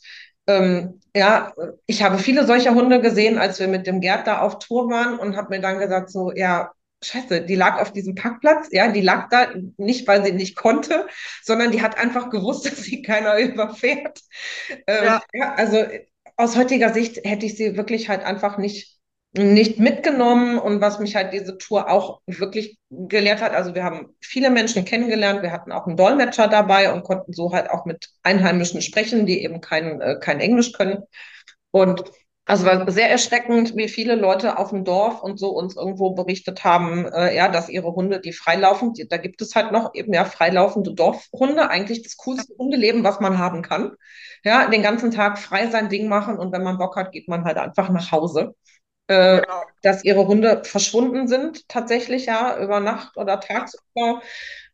S1: Ja, ich habe viele solcher Hunde gesehen, als wir mit dem Gerd da auf Tour waren und habe mir dann gesagt, so, ja, Scheiße, die lag auf diesem Parkplatz, ja, die lag da nicht, weil sie nicht konnte, sondern die hat einfach gewusst, dass sie keiner überfährt.
S2: ja,
S1: Ja, also aus heutiger Sicht hätte ich sie wirklich halt einfach nicht nicht mitgenommen. Und was mich halt diese Tour auch wirklich gelehrt hat, also wir haben viele Menschen kennengelernt, wir hatten auch einen Dolmetscher dabei und konnten so halt auch mit Einheimischen sprechen, die eben kein Englisch können. Und also war sehr erschreckend, wie viele Leute auf dem Dorf und so uns irgendwo berichtet haben, ja, dass ihre Hunde, die freilaufen, da gibt es halt noch eben ja freilaufende Dorfhunde, eigentlich das coolste Hundeleben, was man haben kann. Ja, den ganzen Tag frei sein Ding machen und wenn man Bock hat, geht man halt einfach nach Hause. Äh,
S2: Genau.
S1: Dass ihre Hunde verschwunden sind, tatsächlich ja, über Nacht oder tagsüber.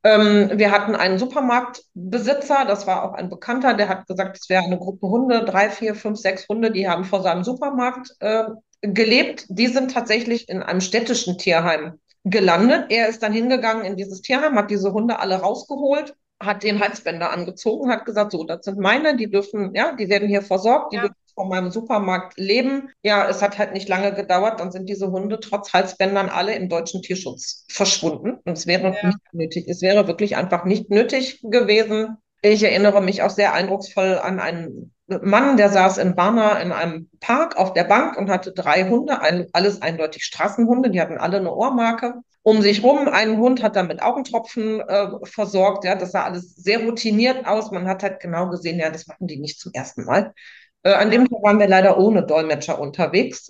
S1: Wir hatten einen Supermarktbesitzer, das war auch ein Bekannter, der hat gesagt, es wäre eine Gruppe Hunde, 3, 4, 5, 6 Hunde, die haben vor seinem Supermarkt gelebt. Die sind tatsächlich in einem städtischen Tierheim gelandet. Er ist dann hingegangen in dieses Tierheim, hat diese Hunde alle rausgeholt, hat den Halsbänder angezogen, hat gesagt, so, das sind meine, die dürfen, ja, die werden hier versorgt, die
S2: Ja,
S1: dürfen von meinem Supermarkt leben. Ja, es hat halt nicht lange gedauert, dann sind diese Hunde trotz Halsbändern alle im deutschen Tierschutz verschwunden. Und es wäre
S2: ja,
S1: nicht nötig, es wäre wirklich einfach nicht nötig gewesen. Ich erinnere mich auch sehr eindrucksvoll an einen Mann, der saß in Varna in einem Park auf der Bank und hatte 3 Hunde, alles eindeutig Straßenhunde, die hatten alle eine Ohrmarke. Um sich rum, ein Hund hat dann mit Augentropfen versorgt, ja, das sah alles sehr routiniert aus. Man hat halt genau gesehen, ja, das machen die nicht zum ersten Mal. An dem
S2: ja,
S1: Tag waren wir leider ohne Dolmetscher unterwegs.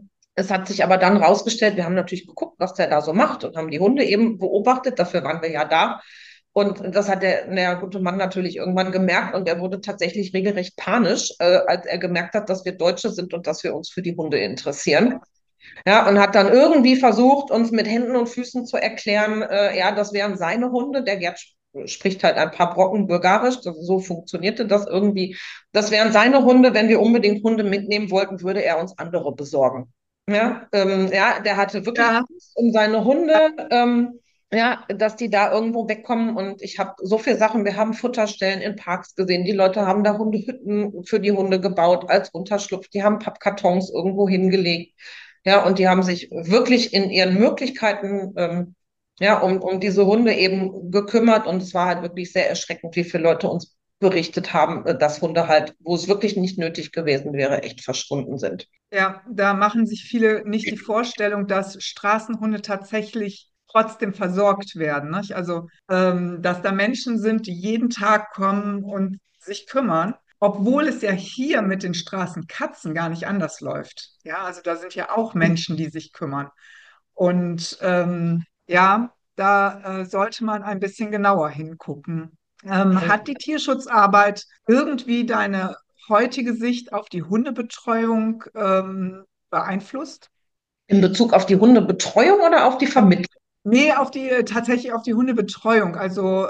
S1: Es hat sich aber dann rausgestellt, wir haben natürlich geguckt, was der da so macht und haben die Hunde eben beobachtet. Dafür waren wir ja da. Und das hat der gute Mann natürlich irgendwann gemerkt und er wurde tatsächlich regelrecht panisch, als er gemerkt hat, dass wir Deutsche sind und dass wir uns für die Hunde interessieren. Ja, und hat dann irgendwie versucht, uns mit Händen und Füßen zu erklären, ja, das wären seine Hunde. Der Gerd spricht halt ein paar Brocken Bulgarisch, so funktionierte das irgendwie. Das wären seine Hunde. Wenn wir unbedingt Hunde mitnehmen wollten, würde er uns andere besorgen. Ja, ja, der hatte wirklich
S2: ja,
S1: Angst um seine Hunde, ja, dass die da irgendwo wegkommen. Und ich habe so viele Sachen, wir haben Futterstellen in Parks gesehen. Die Leute haben da Hundehütten für die Hunde gebaut als Unterschlupf. Die haben Pappkartons irgendwo hingelegt. Ja, und die haben sich wirklich in ihren Möglichkeiten, ja, um diese Hunde eben gekümmert. Und es war halt wirklich sehr erschreckend, wie viele Leute uns berichtet haben, dass Hunde halt, wo es wirklich nicht nötig gewesen wäre, echt verschwunden sind.
S2: ja, da machen sich viele nicht die Vorstellung, dass Straßenhunde tatsächlich trotzdem versorgt werden. Nicht? Also, dass da Menschen sind, die jeden Tag kommen und sich kümmern, obwohl es ja hier mit den Straßenkatzen gar nicht anders läuft. Ja, also da sind ja auch Menschen, die sich kümmern. Und ja, da sollte man ein bisschen genauer hingucken. Hat die Tierschutzarbeit irgendwie deine heutige Sicht auf die Hundebetreuung beeinflusst?
S1: In Bezug auf die Hundebetreuung oder auf die Vermittlung?
S2: Nee, tatsächlich auf die Hundebetreuung. Also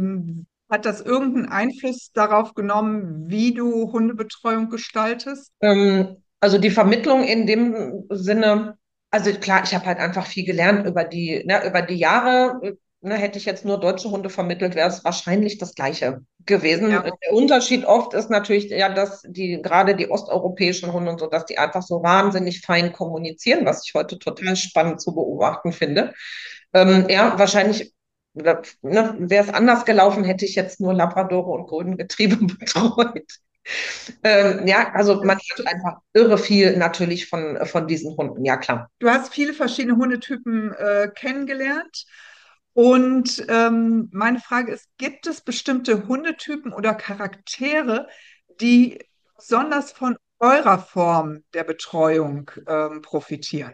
S2: hat das irgendeinen Einfluss darauf genommen, wie du Hundebetreuung gestaltest?
S1: Also die Vermittlung in dem Sinne, also klar, ich habe halt einfach viel gelernt über die Jahre. Ne, hätte ich jetzt nur deutsche Hunde vermittelt, wäre es wahrscheinlich das Gleiche gewesen.
S2: Ja,
S1: Der Unterschied oft ist natürlich ja, dass die gerade die osteuropäischen Hunde und so, dass die einfach so wahnsinnig fein kommunizieren, was ich heute total spannend zu beobachten finde. Ja, wahrscheinlich ne, wäre es anders gelaufen, hätte ich jetzt nur Labradore und Golden Getriebe betreut. Ja, also man
S2: das
S1: lernt einfach irre viel natürlich von diesen Hunden, ja klar.
S2: Du hast viele verschiedene Hundetypen kennengelernt. Und meine Frage ist, gibt es bestimmte Hundetypen oder Charaktere, die besonders von eurer Form der Betreuung profitieren?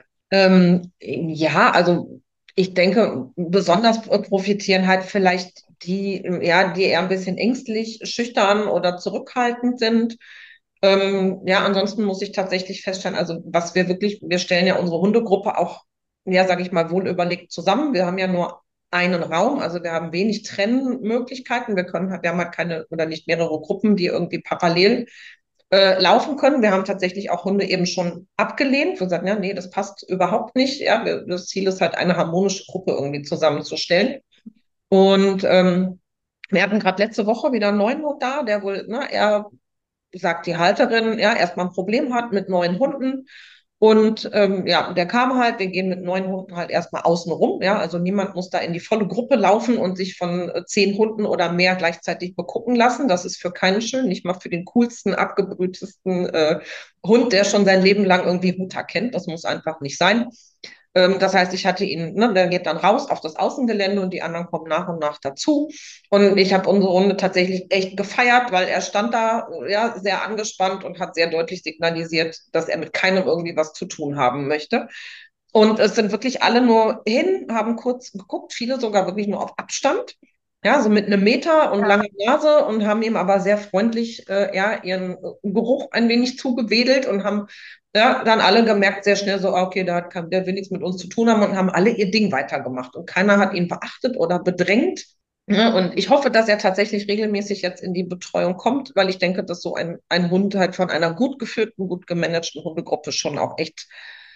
S1: Ja, also ich denke, besonders profitieren halt vielleicht die, ja, die eher ein bisschen ängstlich, schüchtern oder zurückhaltend sind. Ja, ansonsten muss ich tatsächlich feststellen, also was wir wirklich, wir stellen ja unsere Hundegruppe auch, ja, sage ich mal, wohl überlegt zusammen. Wir haben ja nur einen Raum, also wir haben wenig Trennmöglichkeiten. Wir haben halt keine oder nicht mehrere Gruppen, die irgendwie parallel laufen können. Wir haben tatsächlich auch Hunde eben schon abgelehnt. Wir sagen, ja, nee, das passt überhaupt nicht. Ja, das Ziel ist halt, eine harmonische Gruppe irgendwie zusammenzustellen. Und wir hatten gerade letzte Woche wieder einen neuen Hund da, der wohl, ne, er sagt die Halterin, ja, erstmal ein Problem hat mit neuen Hunden Und ja, der kam halt, wir gehen mit 9 Hunden halt erstmal außen rum. Ja, also niemand muss da in die volle Gruppe laufen und sich von 10 Hunden oder mehr gleichzeitig begucken lassen. Das ist für keinen schön, nicht mal für den coolsten, abgebrühtesten Hund, der schon sein Leben lang irgendwie Huta kennt. Das muss einfach nicht sein. Das heißt, ich hatte ihn, ne, der geht dann raus auf das Außengelände und die anderen kommen nach und nach dazu. Und ich habe unsere Runde tatsächlich echt gefeiert, weil er stand da ja sehr angespannt und hat sehr deutlich signalisiert, dass er mit keinem irgendwie was zu tun haben möchte. Und es sind wirklich alle nur hin, haben kurz geguckt, viele sogar wirklich nur auf Abstand. Ja, so mit 1 Meter und langer Nase und haben ihm aber sehr freundlich ja, ihren Geruch ein wenig zugewedelt und haben ja, dann alle gemerkt sehr schnell so, okay, der will nichts mit uns zu tun haben und haben alle ihr Ding weitergemacht. Und keiner hat ihn beachtet oder bedrängt. Ja, und ich hoffe, dass er tatsächlich regelmäßig jetzt in die Betreuung kommt, weil ich denke, dass so ein Hund halt von einer gut geführten, gut gemanagten Hundegruppe schon auch echt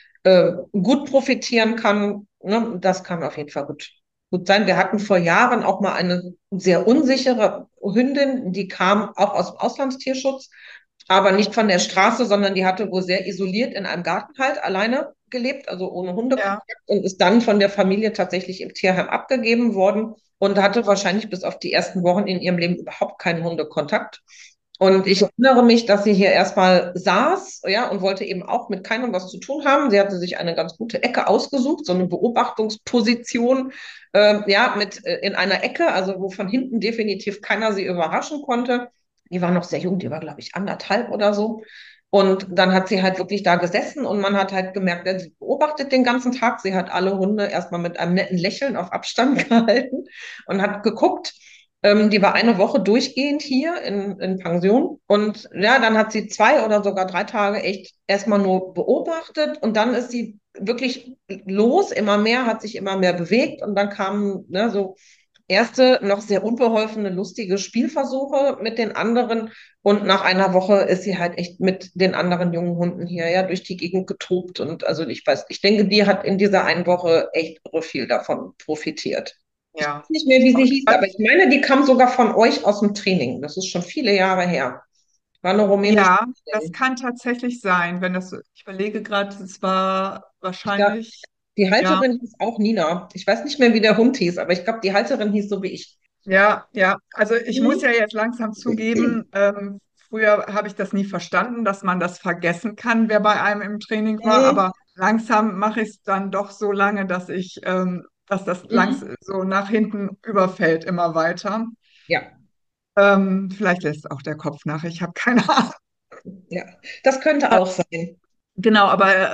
S1: gut profitieren kann. Ne? Das kann auf jeden Fall gut sein. Wir hatten vor Jahren auch mal eine sehr unsichere Hündin, die kam auch aus dem Auslandstierschutz, aber nicht von der Straße, sondern die hatte wohl sehr isoliert in einem Garten halt alleine gelebt, also ohne
S2: Ja,
S1: Hundekontakt und ist dann von der Familie tatsächlich im Tierheim abgegeben worden und hatte wahrscheinlich bis auf die ersten Wochen in ihrem Leben überhaupt keinen Hundekontakt. Und ich erinnere mich, dass sie hier erstmal saß, ja, und wollte eben auch mit keinem was zu tun haben. Sie hatte sich eine ganz gute Ecke ausgesucht, so eine Beobachtungsposition, ja, mit in einer Ecke, also wo von hinten definitiv keiner sie überraschen konnte. Die war noch sehr jung, die war, glaube ich, 1,5 oder so. Und dann hat sie halt wirklich da gesessen und man hat halt gemerkt, sie beobachtet den ganzen Tag. Sie hat alle Hunde erstmal mit einem netten Lächeln auf Abstand gehalten und hat geguckt. Die war eine Woche durchgehend hier in Pension. Und ja, dann hat sie 2 oder sogar 3 Tage echt erstmal nur beobachtet. Und dann ist sie wirklich los, immer mehr, hat sich immer mehr bewegt. Und dann kamen ne, so erste, noch sehr unbeholfene, lustige Spielversuche mit den anderen. Und nach einer Woche ist sie halt echt mit den anderen jungen Hunden hier ja durch die Gegend getobt. Und also ich weiß, ich denke, die hat in dieser einen Woche echt irre viel davon profitiert. Ich weiß
S2: ja.
S1: nicht mehr, wie sie
S2: Und
S1: hieß, aber
S2: was,
S1: ich meine, die kam sogar von euch aus dem Training. Das ist schon viele Jahre her. War eine rumänische
S2: ja, das
S1: Hündin.
S2: kann tatsächlich sein, wenn das, ich überlege gerade, es war
S1: Ich glaub,
S2: wahrscheinlich,
S1: die
S2: ja,
S1: Halterin hieß auch Nina. Ich weiß nicht mehr, wie der Hund hieß, aber ich glaube, die Halterin hieß so wie ich.
S2: ja, ja. Also ich muss
S1: Mhm.
S2: ja jetzt langsam zugeben, früher habe ich das nie verstanden, dass man das vergessen kann, wer bei einem im Training war,
S1: Mhm.
S2: aber langsam mache ich es dann doch so lange, dass das
S1: Mhm.
S2: so nach hinten überfällt immer weiter.
S1: Ja,
S2: Vielleicht lässt auch der Kopf nach, ich habe keine Ahnung.
S1: ja. Das könnte auch sein.
S2: Genau, aber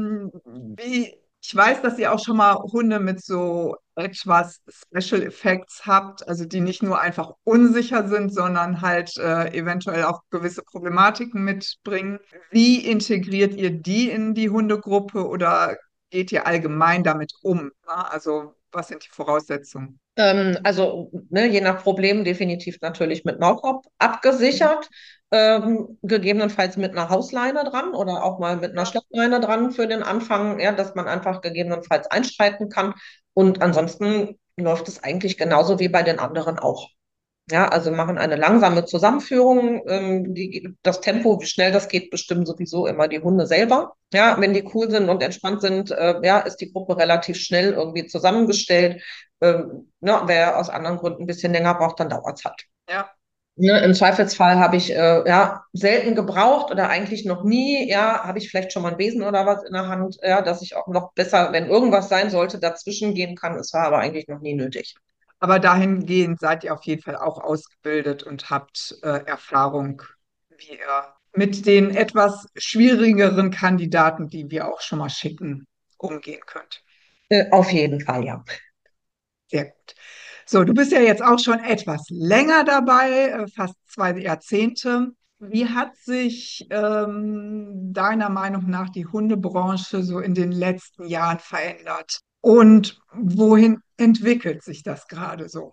S2: ich weiß, dass ihr auch schon mal Hunde mit so etwas Special Effects habt, also die nicht nur einfach unsicher sind, sondern halt eventuell auch gewisse Problematiken mitbringen. Wie integriert ihr die in die Hundegruppe oder geht ihr allgemein damit um? Ja, also was sind die Voraussetzungen?
S1: Also ne, je nach Problem definitiv natürlich mit Maulkorb abgesichert, gegebenenfalls mit einer Hausleine dran oder auch mal mit einer
S2: Ja.
S1: Schleppleine dran für den Anfang, ja, dass man einfach gegebenenfalls einschreiten kann. Und ansonsten läuft es eigentlich genauso wie bei den anderen auch. Ja, also machen eine langsame Zusammenführung. Das Tempo, wie schnell das geht, bestimmen sowieso immer die Hunde selber. Ja, wenn die cool sind und entspannt sind, ja, ist die Gruppe relativ schnell irgendwie zusammengestellt. Ne, wer aus anderen Gründen ein bisschen länger braucht, dann dauert es halt.
S2: Ja.
S1: Ne, im Zweifelsfall habe ich ja selten gebraucht oder eigentlich noch nie. Ja, habe ich vielleicht schon mal ein Besen oder was in der Hand, ja, dass ich auch noch besser, wenn irgendwas sein sollte, dazwischen gehen kann. Es war aber eigentlich noch nie nötig.
S2: Aber dahingehend seid ihr auf jeden Fall auch ausgebildet und habt Erfahrung, wie ihr mit den etwas schwierigeren Kandidaten, die wir auch schon mal schicken, umgehen könnt.
S1: Auf jeden Fall, ja.
S2: Sehr gut. So, du bist ja jetzt auch schon etwas länger dabei, fast 2 Jahrzehnte. Wie hat sich deiner Meinung nach die Hundebranche so in den letzten Jahren verändert? Und wohin entwickelt sich das gerade so?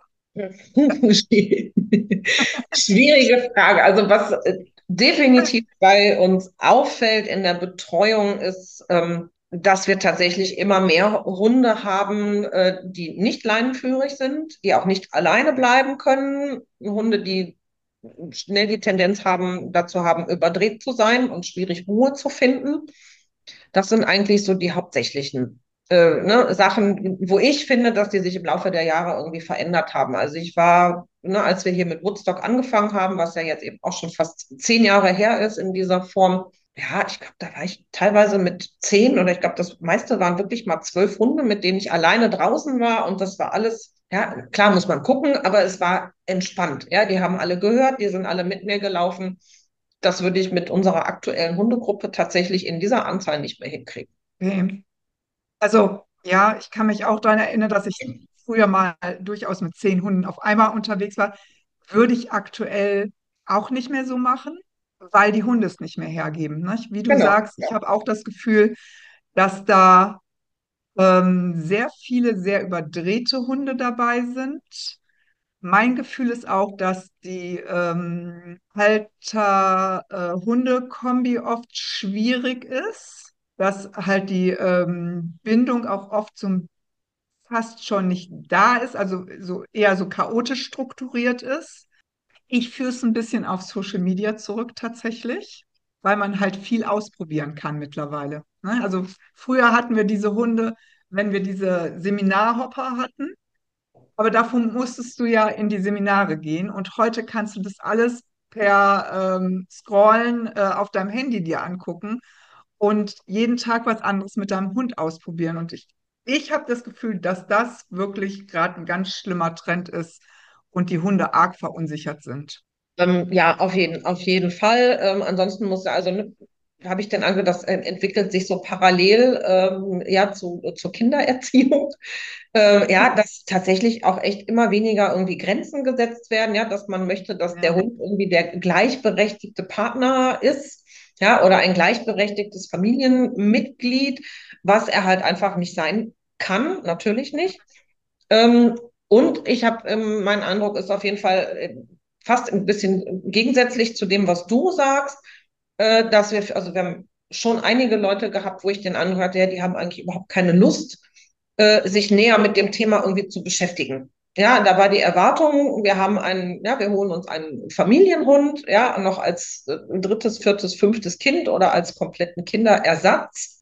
S1: Schwierige Frage. Also was definitiv bei uns auffällt in der Betreuung ist, dass wir tatsächlich immer mehr Hunde haben, die nicht leinenführig sind, die auch nicht alleine bleiben können. Hunde, die schnell die Tendenz haben, dazu haben, überdreht zu sein und schwierig Ruhe zu finden. Das sind eigentlich so die hauptsächlichen Sachen, wo ich finde, dass die sich im Laufe der Jahre irgendwie verändert haben. Also ich war, als wir hier mit Woodstock angefangen haben, was ja jetzt eben auch schon fast 10 Jahre her ist in dieser Form, ja, ich glaube, da war ich teilweise mit 10 oder ich glaube, das meiste waren wirklich mal 12 Hunde, mit denen ich alleine draußen war und das war alles, ja, klar muss man gucken, aber es war entspannt. Ja, die haben alle gehört, die sind alle mit mir gelaufen. Das würde ich mit unserer aktuellen Hundegruppe tatsächlich in dieser Anzahl nicht mehr hinkriegen.
S2: Okay. Also, ja, ich kann mich auch daran erinnern, dass ich früher mal durchaus mit 10 Hunden auf einmal unterwegs war. Würde ich aktuell auch nicht mehr so machen, weil die Hunde es nicht mehr hergeben. Nicht? Wie du
S1: Genau.
S2: sagst, ich habe auch das Gefühl, dass da sehr viele sehr überdrehte Hunde dabei sind. Mein Gefühl ist auch, dass die Halter-Hunde-Kombi oft schwierig ist, dass halt die Bindung auch oft so fast schon nicht da ist, also so eher so chaotisch strukturiert ist. Ich führe es ein bisschen auf Social Media zurück tatsächlich, weil man halt viel ausprobieren kann mittlerweile. Ne? Also früher hatten wir diese Hunde, wenn wir diese Seminarhopper hatten, aber davor musstest du ja in die Seminare gehen und heute kannst du das alles per Scrollen auf deinem Handy dir angucken und jeden Tag was anderes mit deinem Hund ausprobieren. Und ich habe das Gefühl, dass das wirklich gerade ein ganz schlimmer Trend ist und die Hunde arg verunsichert sind.
S1: Ja, auf jeden Fall. Ansonsten muss also, habe ich den Eindruck, das entwickelt sich so parallel ja, zur Kindererziehung. Ja, dass tatsächlich auch echt immer weniger irgendwie Grenzen gesetzt werden, ja, dass man möchte, dass der
S2: Ja,
S1: Hund irgendwie der gleichberechtigte Partner ist, ja, oder ein gleichberechtigtes Familienmitglied, was er halt einfach nicht sein kann, natürlich nicht. Und ich habe, mein Eindruck ist auf jeden Fall fast ein bisschen gegensätzlich zu dem, was du sagst, dass also wir haben schon einige Leute gehabt, wo ich den Eindruck hatte, ja, die haben eigentlich überhaupt keine Lust, sich näher mit dem Thema irgendwie zu beschäftigen. Ja, da war die Erwartung, wir holen uns einen Familienhund, ja, noch als drittes, viertes, fünftes Kind oder als kompletten Kinderersatz.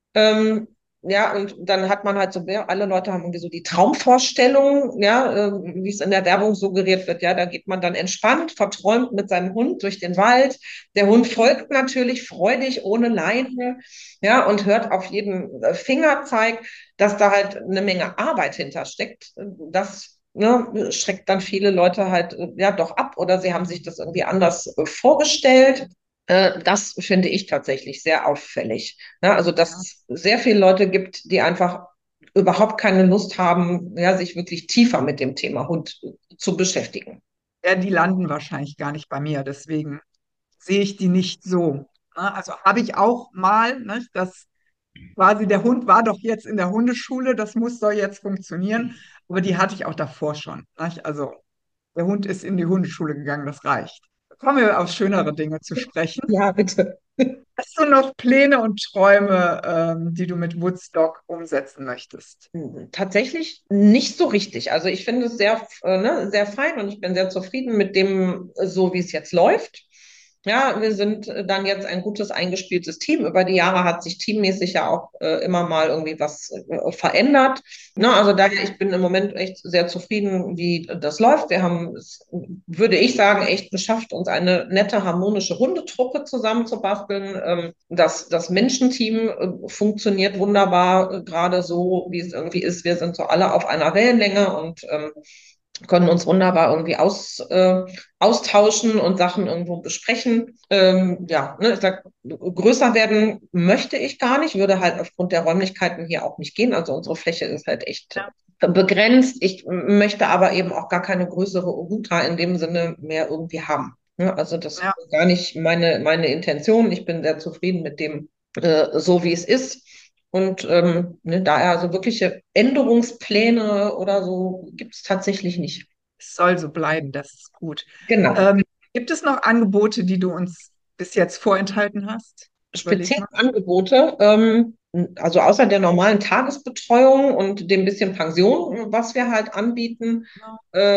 S1: Ja, und dann hat man halt so, ja, alle Leute haben irgendwie so die Traumvorstellung, ja, wie es in der Werbung suggeriert wird, ja, da geht man dann entspannt, verträumt mit seinem Hund durch den Wald. Der Hund folgt natürlich freudig, ohne Leine, ja, und hört auf jeden Fingerzeig, dass da halt eine Menge Arbeit hintersteckt. Das schreckt dann viele Leute halt ja doch ab oder sie haben sich das irgendwie anders vorgestellt. Das finde ich tatsächlich sehr auffällig. Ja, also, dass
S2: ja.
S1: es sehr viele Leute gibt, die einfach überhaupt keine Lust haben, ja, sich wirklich tiefer mit dem Thema Hund zu beschäftigen.
S2: Ja, die landen wahrscheinlich gar nicht bei mir, deswegen sehe ich die nicht so. Ne? Also habe ich auch mal, ne, dass quasi der Hund war doch jetzt in der Hundeschule, das muss doch jetzt funktionieren, aber die hatte ich auch davor schon. Ne? Also der Hund ist in die Hundeschule gegangen, das reicht. Kommen wir auf schönere Dinge zu sprechen.
S1: Ja, bitte.
S2: Hast du noch Pläne und Träume, die du mit Woodstock umsetzen möchtest?
S1: Tatsächlich nicht so richtig. Also ich finde es sehr fein und ich bin sehr zufrieden mit dem, so wie es jetzt läuft. Ja, wir sind dann jetzt ein gutes eingespieltes Team. Über die Jahre hat sich teammäßig ja auch immer mal irgendwie was verändert. Ne, also daher, ich bin im Moment echt sehr zufrieden, wie das läuft. Wir haben es, würde ich sagen, echt geschafft, uns eine nette, harmonische Hundetruppe zusammenzubasteln. Das Menschenteam funktioniert wunderbar, gerade so, wie es irgendwie ist. Wir sind so alle auf einer Wellenlänge und können uns wunderbar irgendwie austauschen und Sachen irgendwo besprechen. Ja, ne, ich sag, größer werden möchte ich gar nicht, würde halt aufgrund der Räumlichkeiten hier auch nicht gehen. Also unsere Fläche ist halt echt
S2: Ja,
S1: begrenzt. Ich möchte aber eben auch gar keine größere Uruta in dem Sinne mehr irgendwie haben. Ne, also das
S2: ja,
S1: ist gar nicht meine Intention. Ich bin sehr zufrieden mit dem, so wie es ist. Und daher also wirkliche Änderungspläne oder so gibt es tatsächlich nicht.
S2: es soll so bleiben, das ist gut.
S1: Genau.
S2: Ähm, Gibt es noch Angebote, die du uns bis jetzt vorenthalten hast? Überleg
S1: Spezielle
S2: mal.
S1: Angebote, also außer der normalen Tagesbetreuung und dem bisschen Pension, was wir halt anbieten.
S2: Ja,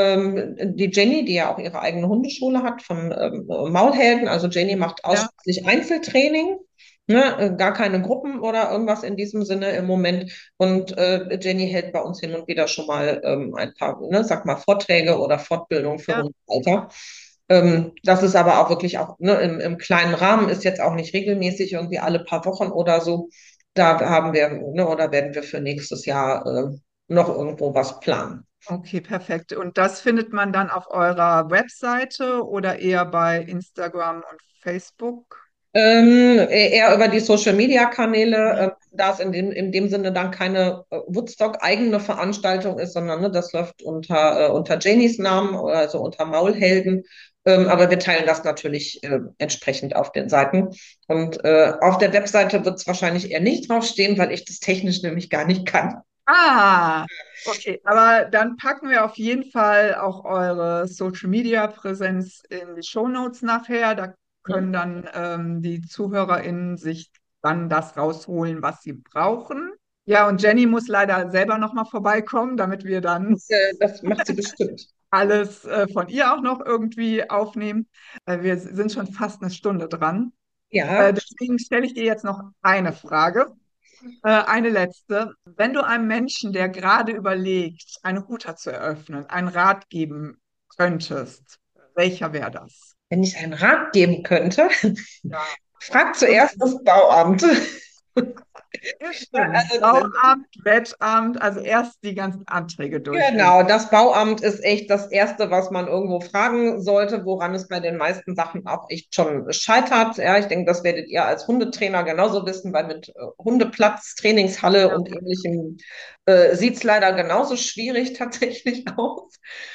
S1: Die Jenny, die ja auch ihre eigene Hundeschule hat von Maulhelden, also Jenny macht
S2: ja,
S1: ausschließlich Einzeltraining. Ne, gar keine Gruppen oder irgendwas in diesem Sinne im Moment. Und Jenny hält bei uns hin und wieder schon mal ein paar, ne, sag mal, Vorträge oder Fortbildungen für
S2: Ja.
S1: Hundehalter. Das ist aber auch wirklich auch ne, im kleinen Rahmen, ist jetzt auch nicht regelmäßig, irgendwie alle paar Wochen oder so. Da haben wir, ne, oder werden wir für nächstes Jahr noch irgendwo was planen.
S2: Okay, perfekt. Und das findet man dann auf eurer Webseite oder eher bei Instagram und Facebook?
S1: Eher über die Social-Media-Kanäle,
S2: Mhm.
S1: da es in dem Sinne dann keine Woodstock-eigene Veranstaltung ist, sondern ne, das läuft unter Janies Namen, also unter Maulhelden. Aber wir teilen das natürlich entsprechend auf den Seiten. Und auf der Webseite wird es wahrscheinlich eher nicht draufstehen, weil ich das technisch nämlich gar nicht kann.
S2: Ah, okay. Aber dann packen wir auf jeden Fall auch eure Social Media Präsenz in die Shownotes nachher. Da
S1: Hm?
S2: können dann die ZuhörerInnen sich dann das rausholen, was sie brauchen. Ja, und Jenny muss leider selber nochmal vorbeikommen, damit wir dann
S1: Das macht sie bestimmt.
S2: alles von ihr auch noch irgendwie aufnehmen. Wir sind schon fast eine Stunde dran.
S1: Ja.
S2: Deswegen stelle ich dir jetzt noch eine Frage. Eine letzte. Wenn du einem Menschen, der gerade überlegt, eine Huta zu eröffnen, einen Rat geben könntest, welcher wäre das?
S1: Wenn ich einen Rat geben könnte,
S2: Ja,
S1: frag
S2: fünf.
S1: zuerst das Bauamt.
S2: Ja,
S1: Ja,
S2: stimmt.
S1: also,
S2: Bauamt, Wettamt, also erst die ganzen Anträge durchlesen.
S1: genau, das Bauamt ist echt das Erste, was man irgendwo fragen sollte, woran es bei den meisten Sachen auch echt schon scheitert. Ja, ich denke, das werdet ihr als Hundetrainer genauso wissen, weil mit Hundeplatz, Trainingshalle
S2: Ja,
S1: und ähnlichem sieht es leider genauso schwierig tatsächlich aus.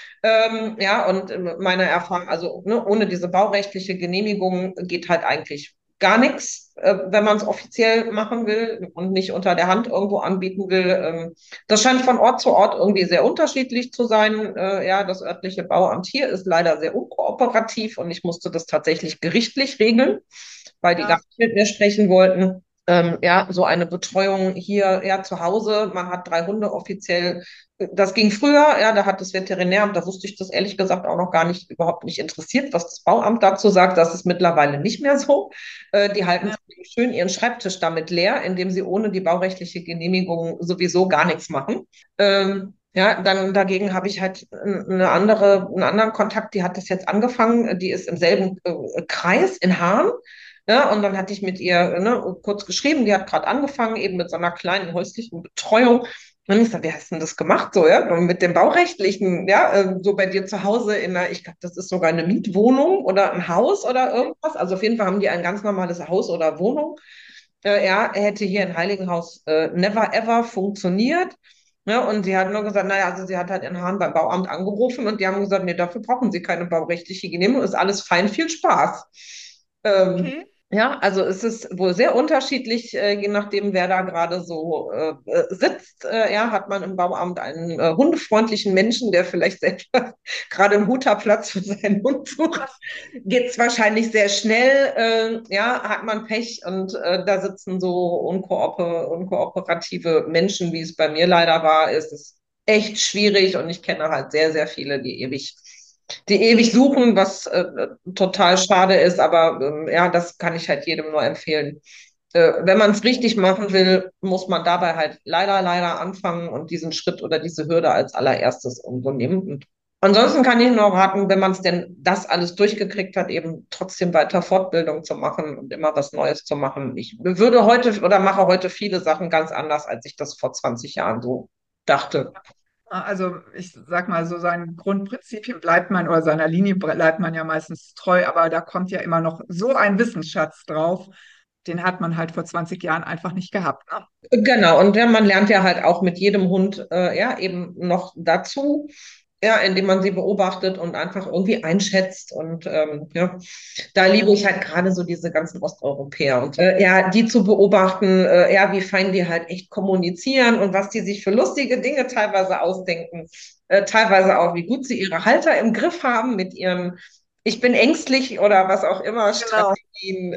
S1: Ja, und meine Erfahrung, also ne, ohne diese baurechtliche Genehmigung geht halt eigentlich gar nichts, wenn man es offiziell machen will und nicht unter der Hand irgendwo anbieten will. Das scheint von Ort zu Ort irgendwie sehr unterschiedlich zu sein. Ja, das örtliche Bauamt hier ist leider sehr unkooperativ und ich musste das tatsächlich gerichtlich regeln, weil die gar
S2: ja,
S1: nicht mit mir sprechen wollten. Ja, so eine Betreuung hier ja zu Hause. Man hat 3 Hunde offiziell. Das ging früher, ja, da hat das Veterinäramt, da wusste ich das ehrlich gesagt auch noch gar nicht, überhaupt nicht interessiert, was das Bauamt dazu sagt. Das ist mittlerweile nicht mehr so. Die halten
S2: ja.
S1: schön ihren Schreibtisch damit leer, indem sie ohne die baurechtliche Genehmigung sowieso gar nichts machen. Ja, dann dagegen habe ich halt einen anderen Kontakt, die hat das jetzt angefangen, die ist im selben Kreis in Hahn. Ja, und dann hatte ich mit ihr kurz geschrieben, die hat gerade angefangen, eben mit so einer kleinen häuslichen Betreuung. Und ich sage, wie hast du denn das gemacht so, ja? Und mit dem Baurechtlichen, ja, so bei dir zu Hause ich glaube, das ist sogar eine Mietwohnung oder ein Haus oder irgendwas. Also auf jeden Fall haben die ein ganz normales Haus oder Wohnung. Ja, hätte hier in Heiligenhaus never ever funktioniert. Ja, und sie hat nur gesagt, naja, also sie hat halt in Hahn beim Bauamt angerufen und die haben gesagt, nee, dafür brauchen sie keine baurechtliche Genehmigung, ist alles fein, viel Spaß. Ähm,
S2: Okay.
S1: ja, also es ist wohl sehr unterschiedlich, je nachdem, wer da gerade so sitzt. Ja, hat man im Bauamt einen hundefreundlichen Menschen, der vielleicht selber gerade einen Hutterplatz für seinen Hund sucht, geht es wahrscheinlich sehr schnell. Ja, hat man Pech und da sitzen so unkooperative Menschen, wie es bei mir leider war, ist es echt schwierig und ich kenne halt sehr, sehr viele, die ewig suchen, was total schade ist, aber ja, das kann ich halt jedem nur empfehlen. Wenn man es richtig machen will, muss man dabei halt leider, leider anfangen und diesen Schritt oder diese Hürde als allererstes irgendwo nehmen. Und ansonsten kann ich nur raten, wenn man es denn das alles durchgekriegt hat, eben trotzdem weiter Fortbildung zu machen und immer was Neues zu machen. Ich würde heute oder mache heute viele Sachen ganz anders, als ich das vor 20 Jahren so dachte.
S2: Also ich sag mal, so seinen Grundprinzipien bleibt man oder seiner Linie bleibt man ja meistens treu, aber da kommt ja immer noch so ein Wissensschatz drauf, den hat man halt vor 20 Jahren einfach nicht gehabt. Ne?
S1: Genau, und ja, man lernt ja halt auch mit jedem Hund ja eben noch dazu, ja, indem man sie beobachtet und einfach irgendwie einschätzt. Und ja, da liebe ich halt gerade so diese ganzen Osteuropäer und ja, die zu beobachten, ja, wie fein die halt echt kommunizieren und was die sich für lustige Dinge teilweise ausdenken, teilweise auch, wie gut sie ihre Halter im Griff haben mit ihren Ich bin ängstlich oder was auch immer
S2: Genau.
S1: Strategien.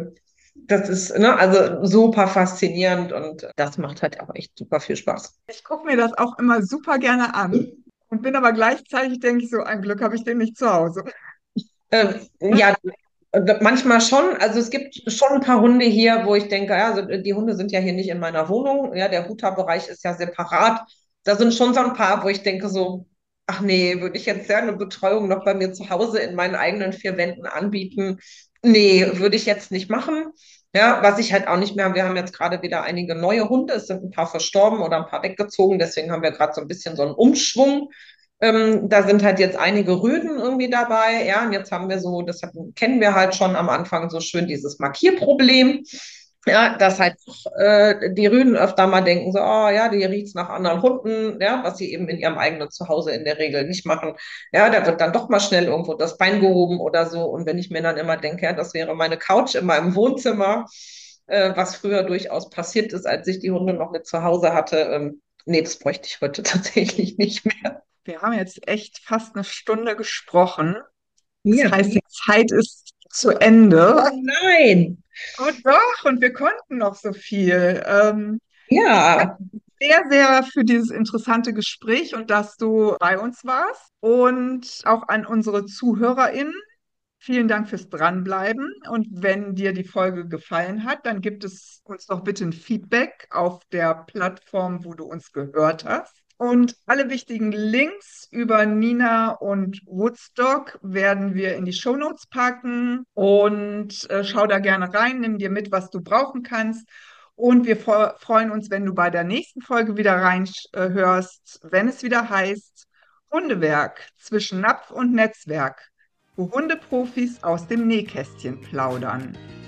S1: Das ist, ne, also super faszinierend und das macht halt auch echt super viel Spaß.
S2: Ich gucke mir das auch immer super gerne an und bin aber gleichzeitig, denke ich so, ein Glück habe ich den nicht zu Hause.
S1: Ja, Manchmal schon. Also es gibt schon ein paar Hunde hier, wo ich denke, ja, also die Hunde sind ja hier nicht in meiner Wohnung. Ja, der Huta-Bereich ist ja separat. Da sind schon so ein paar, wo ich denke so, ach nee, würde ich jetzt ja eine Betreuung noch bei mir zu Hause in meinen eigenen vier Wänden anbieten? Nee, würde ich jetzt nicht machen. Ja, was ich halt auch nicht mehr, wir haben jetzt gerade wieder einige neue Hunde, es sind ein paar verstorben oder ein paar weggezogen, deswegen haben wir gerade so ein bisschen so einen Umschwung. Da sind halt jetzt einige Rüden irgendwie dabei. Ja, und jetzt haben wir so, das kennen wir halt schon am Anfang so schön, dieses Markierproblem. Ja, dass halt die Rüden öfter mal denken, so, oh ja, die riecht's nach anderen Hunden, ja, was sie eben in ihrem eigenen Zuhause in der Regel nicht machen. Ja, da wird dann doch mal schnell irgendwo das Bein gehoben oder so. Und wenn ich mir dann immer denke, ja, das wäre meine Couch in meinem Wohnzimmer, was früher durchaus passiert ist, als ich die Hunde noch mit zu Hause hatte, nee, das bräuchte ich heute tatsächlich nicht mehr.
S2: Wir haben jetzt echt fast eine Stunde gesprochen. Das
S1: Ja.
S2: heißt, die Zeit ist zu Ende.
S1: Oh nein.
S2: Oh doch, und wir konnten noch so viel. Ich danke
S1: Ja,
S2: sehr, sehr für dieses interessante Gespräch und dass du bei uns warst. Und auch an unsere ZuhörerInnen. Vielen Dank fürs Dranbleiben. Und wenn dir die Folge gefallen hat, dann gibt es uns doch bitte ein Feedback auf der Plattform, wo du uns gehört hast. Und alle wichtigen Links über Nina und Woodstock werden wir in die Shownotes packen. Und schau da gerne rein, nimm dir mit, was du brauchen kannst. Und wir freuen uns, wenn du bei der nächsten Folge wieder reinhörst, wenn es wieder heißt Hundewerk zwischen Napf und Netzwerk, wo Hundeprofis aus dem Nähkästchen plaudern.